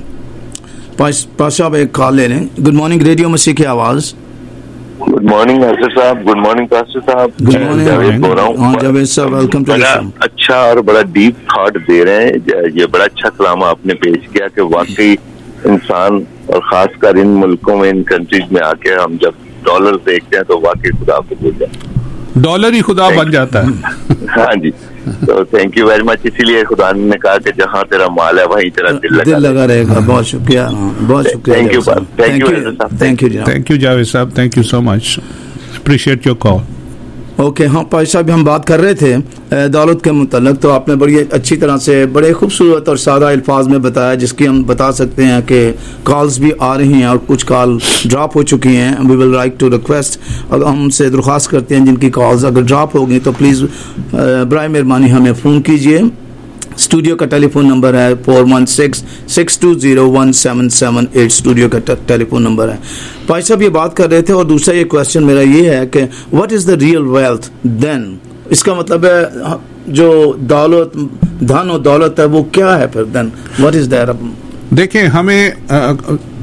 पाशा भाई कॉल ले लें। गुड मॉर्निंग, रेडियो मसीह की आवाज़। गुड मॉर्निंग हजरत साहब। गुड मॉर्निंग पास्टर साहब। गुड मॉर्निंग जावेद साहब, वेलकम टू द शो। अच्छा और बड़ा डीप थॉट दे रहे हैं। ये बड़ा अच्छा कलाम आपने पेश किया कि वाकई इंसान, और खासकर इन मुल्कों में, इन कंट्रीज में आके हम जब डॉलर देखते हैं तो वाकई खुदा को भूल जाते हैं। डॉलर ही खुदा बन जाता है। हाँ जी, तो थैंक यू वेरी मच। इसीलिए खुदा ने कहा कि जहाँ तेरा माल है वहीं तेरा दिल लगा दिल लगा रहेगा। बहुत शुक्रिया, बहुत शुक्रिया। Thank you, thank you, thank you, thank you Javed साहब, thank you so much, appreciate your call. Okay okay, हाँ पाई साहब, हम बात कर रहे थे दौलत के मुतल्लिक़, तो आपने बड़ी अच्छी तरह से बड़े खूबसूरत और सादा अल्फाज में बताया, जिसकी हम बता सकते हैं कि कॉल्स भी आ रही हैं और कुछ कॉल ड्रॉप हो चुकी हैं। We will like to request, अगर हमसे दरख्वास्त करते हैं जिनकी कॉल्स अगर ड्रॉप होगी तो प्लीज़ बराए मेहरबानी हमें फ़ोन कीजिए स्टूडियो का टेलीफोन नंबर है four one six six two zero one seven seven eight studio का टेलीफोन नंबर है। भाई साहब ये बात कर रहे थे और दूसरा ये क्वेश्चन मेरा ये है कि what is the real wealth then, इसका मतलब है जो दौलत धन और दौलत है वो क्या है फिर देन व्हाट इज दैट? देखिए हमें आ,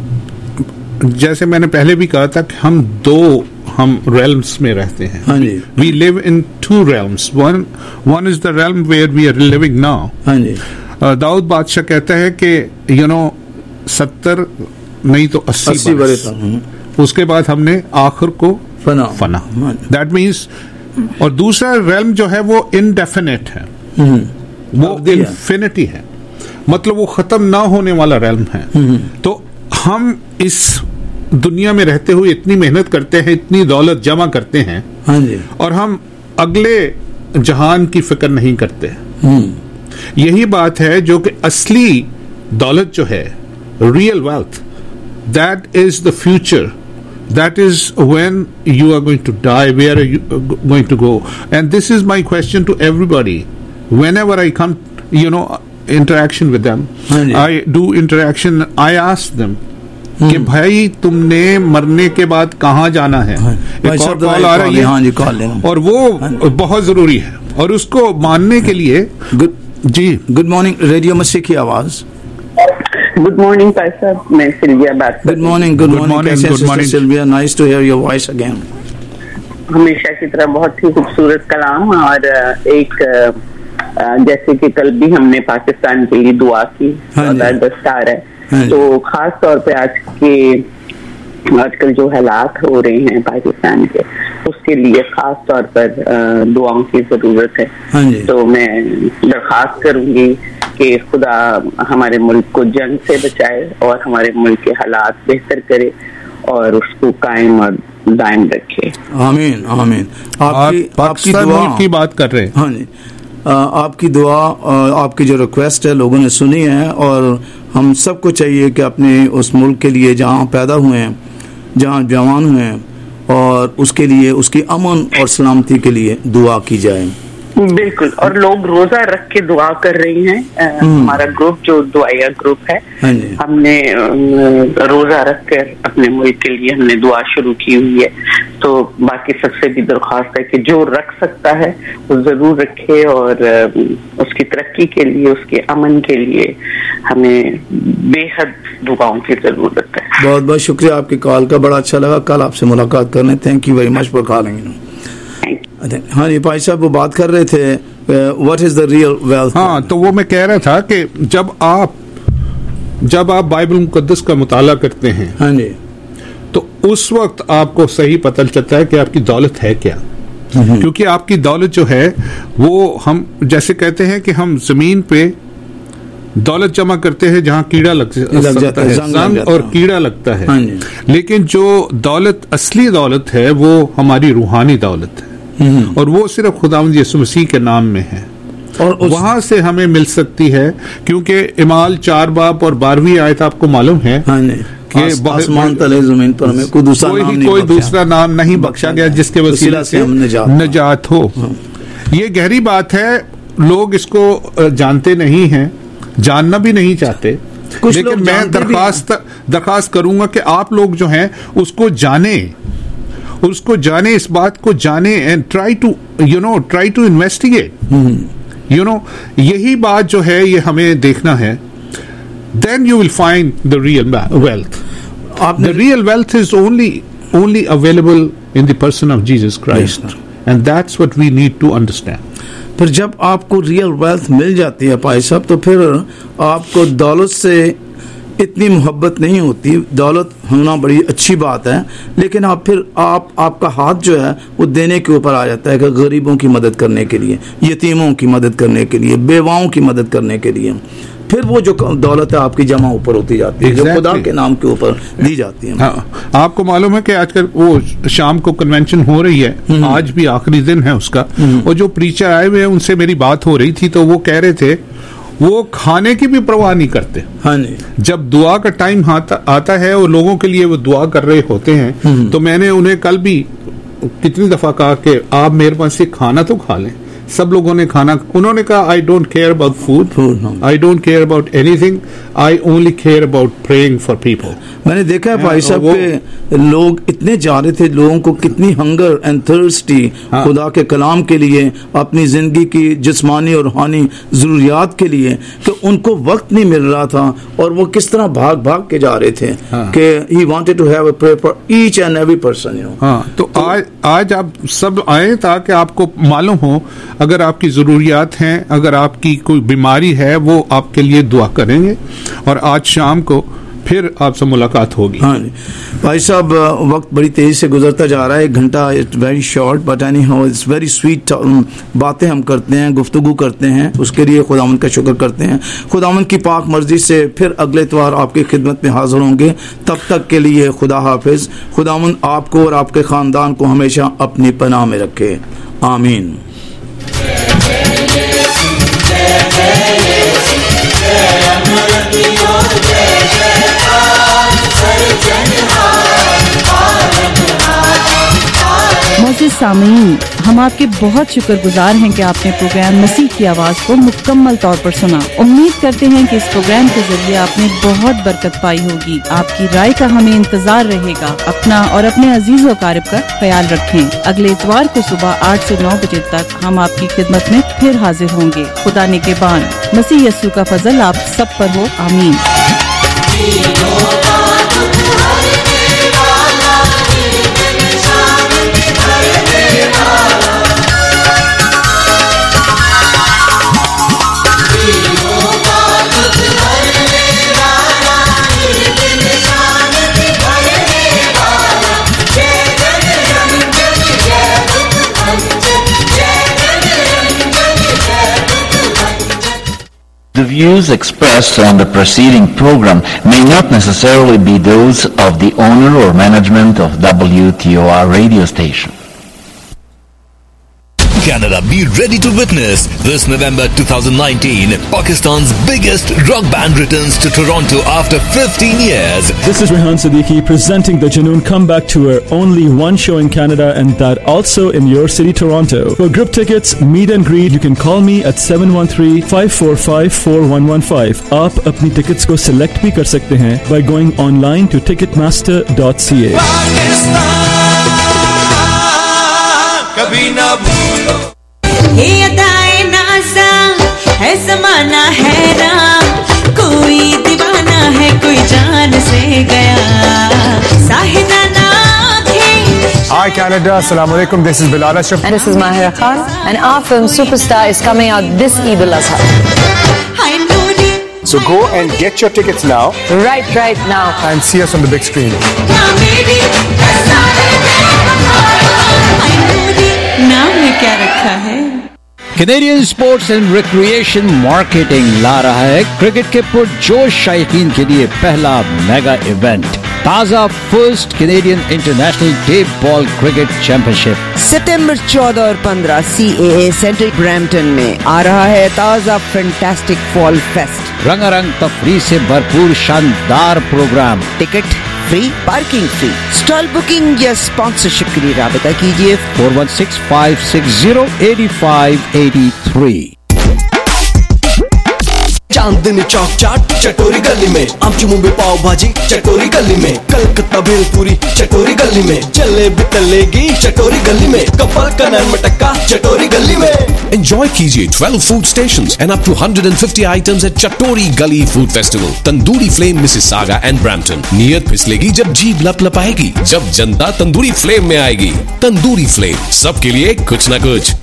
जैसे मैंने पहले भी कहा था कि हम दो हम realms में रहते हैं। हाँ जी। We live in two realms. One one is the realm where we are living now. हाँ जी। दाऊद बादशाह कहता है कि यू नो सत्तर नहीं तो अस्सी बरस, उसके बाद हमने आखिर को फना फना दैट मीन्स, और दूसरा realm जो है वो indefinite है, वो infinity है, मतलब वो खत्म ना होने वाला realm है। तो हम इस दुनिया में रहते हुए इतनी मेहनत करते हैं, इतनी दौलत जमा करते हैं, हाँ जी, और हम अगले जहान की फिक्र नहीं करते। यही बात है जो कि असली दौलत जो है, real wealth, that is the future, that is when you are going to die, where are you going to go. And this is my question to everybody whenever I come, you know, interaction with them, I do interaction, I ask them कि भाई तुमने मरने के बाद कहाँ जाना है? एक और कॉल आ रही है, हाँ जी, कॉल लेना, और वो बहुत जरूरी है और उसको मानने के लिए गुड जी। गुड मॉर्निंग, रेडियो मस्सी की आवाज। गुड मॉर्निंग भाई साहब, मैं सिल्विया बात कर रही हूँ। Good morning, good morning, good morning Silvia, nice to hear your voice again. हमेशा की तरह बहुत ही खूबसूरत कलाम, और एक जैसे कि कल भी हमने पाकिस्तान के लिए दुआ की, दस्तार है, तो खास तौर पे आज के आजकल जो हालात हो रहे हैं पाकिस्तान के, उसके लिए खास तौर पर दुआओं की जरूरत है। तो मैं दरखास्त करूंगी कि खुदा हमारे मुल्क को जंग से बचाए और हमारे मुल्क के हालात बेहतर करे और उसको कायम और दायम रखे। आमीन आमीन। आपकी आपकी दुआ की बात कर रहे हैं। हाँ जी, आपकी दुआ, आपकी जो रिक्वेस्ट है लोगों ने सुनी है, और हम सबको चाहिए कि अपने उस मुल्क के लिए जहाँ पैदा हुए हैं, जहाँ जवान हुए हैं, और उसके लिए, उसकी अमन और सलामती के लिए दुआ की जाए। बिल्कुल, और लोग रोजा रख के दुआ कर रही हैं। हमारा ग्रुप जो दुआया ग्रुप है, हमने रोजा रख कर अपने मुल्क के लिए हमने दुआ शुरू की हुई है। तो बाकी सबसे भी दरख्वास्त है कि जो रख सकता है वो जरूर रखे, और उसकी तरक्की के लिए, उसके अमन के लिए हमें बेहद दुआओं की जरूरत है। बहुत बहुत शुक्रिया आपकी कॉल का, बड़ा अच्छा लगा कल आपसे मुलाकात करने। Thank you very much for calling. हाँ जी, भाई साहब वो बात कर रहे थे what is the real wealth. हाँ, तो वो मैं कह रहा था कि जब आप जब आप बाइबल मुकद्दस का मुताला करते हैं, हाँ जी, तो उस वक्त आपको सही पता चलता है कि आपकी दौलत है क्या। क्योंकि आपकी दौलत जो है वो, हम जैसे कहते हैं कि हम जमीन पे दौलत जमा करते हैं जहाँ कीड़ा लग, लग जाता है, जंग और कीड़ा लगता है। लेकिन जो दौलत, असली दौलत है, वो हमारी रूहानी दौलत है, और वो सिर्फ खुदावंद यीशु मसीह के नाम में है, और वहां से हमें मिल सकती है। क्योंकि इमाल चार बाब और बारहवीं आयत आपको मालूम है कि आसमान तले जमीन पर हमें कोई दूसरा कोई, नाम कोई दूसरा नाम नहीं बख्शा गया जिसके वसीले से निजात हो। ये गहरी बात है, लोग इसको जानते नहीं हैं, जानना भी नहीं चाहते, लेकिन मैं दरखास्त दरखास्त करूंगा कि आप लोग जो हैं उसको जाने, उसको जाने, इस बात को जाने, and try to you know try to investigate, you know यही बात जो है ये हमें देखना है। Then you will find the real wealth. The real wealth is only only available in the person of Jesus Christ, and that's what we need to understand. फिर जब आपको रियल वेल्थ मिल जाती है भाई साहब, तो फिर आपको दौलत से इतनी मोहब्बत नहीं होती। दौलत होना बड़ी अच्छी बात है, लेकिन आप फिर आप आपका हाथ जो है वो देने के ऊपर आ जाता है कि गरीबों की मदद करने के लिए, यतीमों की मदद करने के लिए, बेवाओं की मदद करने के लिए। फिर वो जो दौलत है आपकी जमा ऊपर होती जाती है, exactly. जो खुदा के नाम के ऊपर दी जाती है। हाँ, आपको मालूम है कि आजकल वो शाम को कन्वेंशन हो रही है, आज भी आखिरी दिन है उसका, और जो प्रीचर आए हुए हैं उनसे मेरी बात हो रही थी, तो वो कह रहे थे वो खाने की भी परवाह नहीं करते। हाँ जी, जब दुआ का टाइम आता है और लोगों के लिए वो दुआ कर रहे होते हैं, तो मैंने उन्हें कल भी कितनी दफा कहा कि आप मेरे पास से खाना तो खा लें, सब लोगों ने खाना, उन्होंने कहा I don't care about food, I don't care about anything, I only care about praying for people. मैंने देखा है भाई साहब के लोग इतने जा रहे थे, लोगों को कितनी हंगर एंड थर्स्टी खुदा के कलाम के लिए, अपनी जिंदगी की जिस्मानी और रूहानी जरूरियात के लिए, कि उनको वक्त नहीं मिल रहा था और वो किस तरह भाग भाग के जा रहे थे कि he wanted to have a prayer for each and every person, you know. हाँ, तो, तो आज आज आप सब आए ताकि आपको मालूम हो, अगर आपकी जरूरियात हैं, अगर आपकी कोई बीमारी है, वो आपके लिए दुआ करेंगे और आज शाम को फिर आपसे मुलाकात होगी। हाँ भाई साहब, वक्त बड़ी तेजी से गुजरता जा रहा है, एक घंटा it's very short but anyhow it's very sweet. बातें हम करते हैं, गुफ्तगू करते हैं, उसके लिए खुदावंद का शुक्र करते हैं। खुदावंद की पाक मर्जी से फिर अगले इतवार आपकी खिदमत में हाजिर होंगे। तब तक के लिए खुदा हाफिज। खुदावंद आपको और आपके खानदान को हमेशा अपनी पनाह में रखे, आमीन। मोअज़्ज़िज़ सामीन, हम आपके बहुत शुक्रगुजार हैं कि आपने प्रोग्राम मसीह की आवाज़ को मुकम्मल तौर पर सुना। उम्मीद करते हैं कि इस प्रोग्राम के जरिए आपने बहुत बरकत पाई होगी। आपकी राय का हमें इंतजार रहेगा। अपना और अपने अजीज व क़रीब का ख्याल रखें। अगले इतवार को सुबह आठ से नौ बजे तक हम आपकी खिदमत में फिर हाजिर होंगे। खुदा निगहबान। मसीह यस्सु का फजल आप सब पर हो, आमीन। The views expressed on the preceding program may not necessarily be those of the owner or management of W T O R radio station. Canada, be ready to witness this November twenty nineteen Pakistan's biggest rock band returns to Toronto after fifteen years. This is Rehan Siddiqui presenting the Junoon Comeback Tour, only one show in Canada and that also in your city, Toronto. For group tickets, meet and greet, you can call me at seven one three, five four five, four one one five. आप अपनी tickets को select भी कर सकते हैं by going online to ticketmaster dot c a. कभी ना भूलो ये अदाए नाज़ा है, ज़माना हैरान, कोई दीवाना है, कोई जान से गया, Sahida नाथी। Hi Canada, Assalamu alaikum. This is Bilal Ashraf. And this is Mahira Khan. And our film Superstar is coming out this Eid al-Azha. So go and get your tickets now. Right, right now. And see us on the big screen. नाम में क्या रखा है? Canadian sports and recreation marketing ला रहा है क्रिकेट के पुरजोश शायकीन के लिए पहला मेगा इवेंट, ताजा first Canadian international day ball cricket championship. सितंबर चौदह और पंद्रह सी ए ए सेंटर ब्रैम्पटन में आ रहा है ताजा फैंटास्टिक फॉल फेस्ट। रंगारंग तफरीह से भरपूर शानदार program, ticket free, parking free. Stall booking या स्पॉन्सरशिप के लिए राबता कीजिए four one six five six zero eight five eight three. Chandni Chowk Chaat Chatori Gully में, आमची मुंबई पाव भाजी चटोरी गली में, कलकत्ता भेलपुरी चटोरी गली में, जलेबी तलेगी चटोरी गली में, कपल का नान मटक्का चटोरी गली में। Enjoy कीजिए twelve food stations and up to one hundred fifty items at Chatori Gully Food Festival, Tandoori flame Mississauga and Brampton. नियत फिसलेगी जब जीभ लपलपाएगी, जब जनता तंदूरी फ्लेम में आएगी। तंदूरी फ्लेम, सबके लिए कुछ ना कुछ।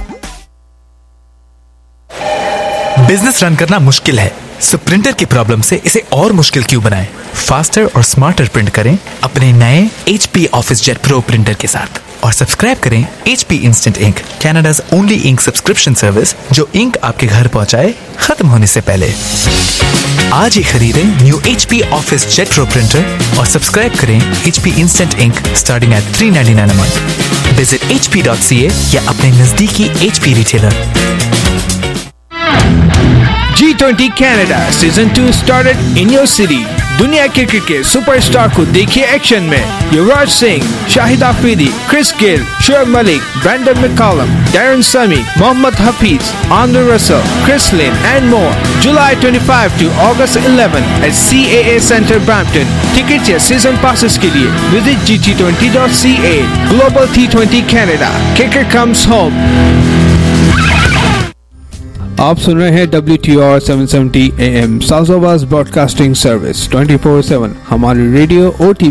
बिजनेस रन करना मुश्किल है, सो प्रिंटर की प्रॉब्लम से इसे और मुश्किल क्यों बनाएं? फास्टर और स्मार्टर प्रिंट करें अपने नए H P OfficeJet pro printer के साथ और सब्सक्राइब करें H P instant ink, Canada's only ink subscription service, जो इंक आपके घर पहुंचाए खत्म होने से पहले। आज ही खरीदें new H P OfficeJet pro printer और सब्सक्राइब करें H P instant ink starting at three ninety-nine a month। Visit H P dot C A या अपने नजदीकी H P retailer. G twenty Canada Season two started in your city. दुनिया के क्रिकेट सुपरस्टार को देखिए एक्शन में। Yuvraj Singh, Shahid Afridi, Chris Gayle, Shoaib Malik, Brendon McCullum, Darren Sammy, Mohammad Hafeez, Andre Russell, Chris Lynn and more. July twenty-fifth to August eleventh at C A A Center Brampton. Tickets या season passes के लिए visit G T twenty dot C A. Global T twenty Canada. Kicker comes home. आप सुन रहे हैं W T O R seven seventy A M south broadcasting service twenty four seven. हमारी रेडियो और टीवी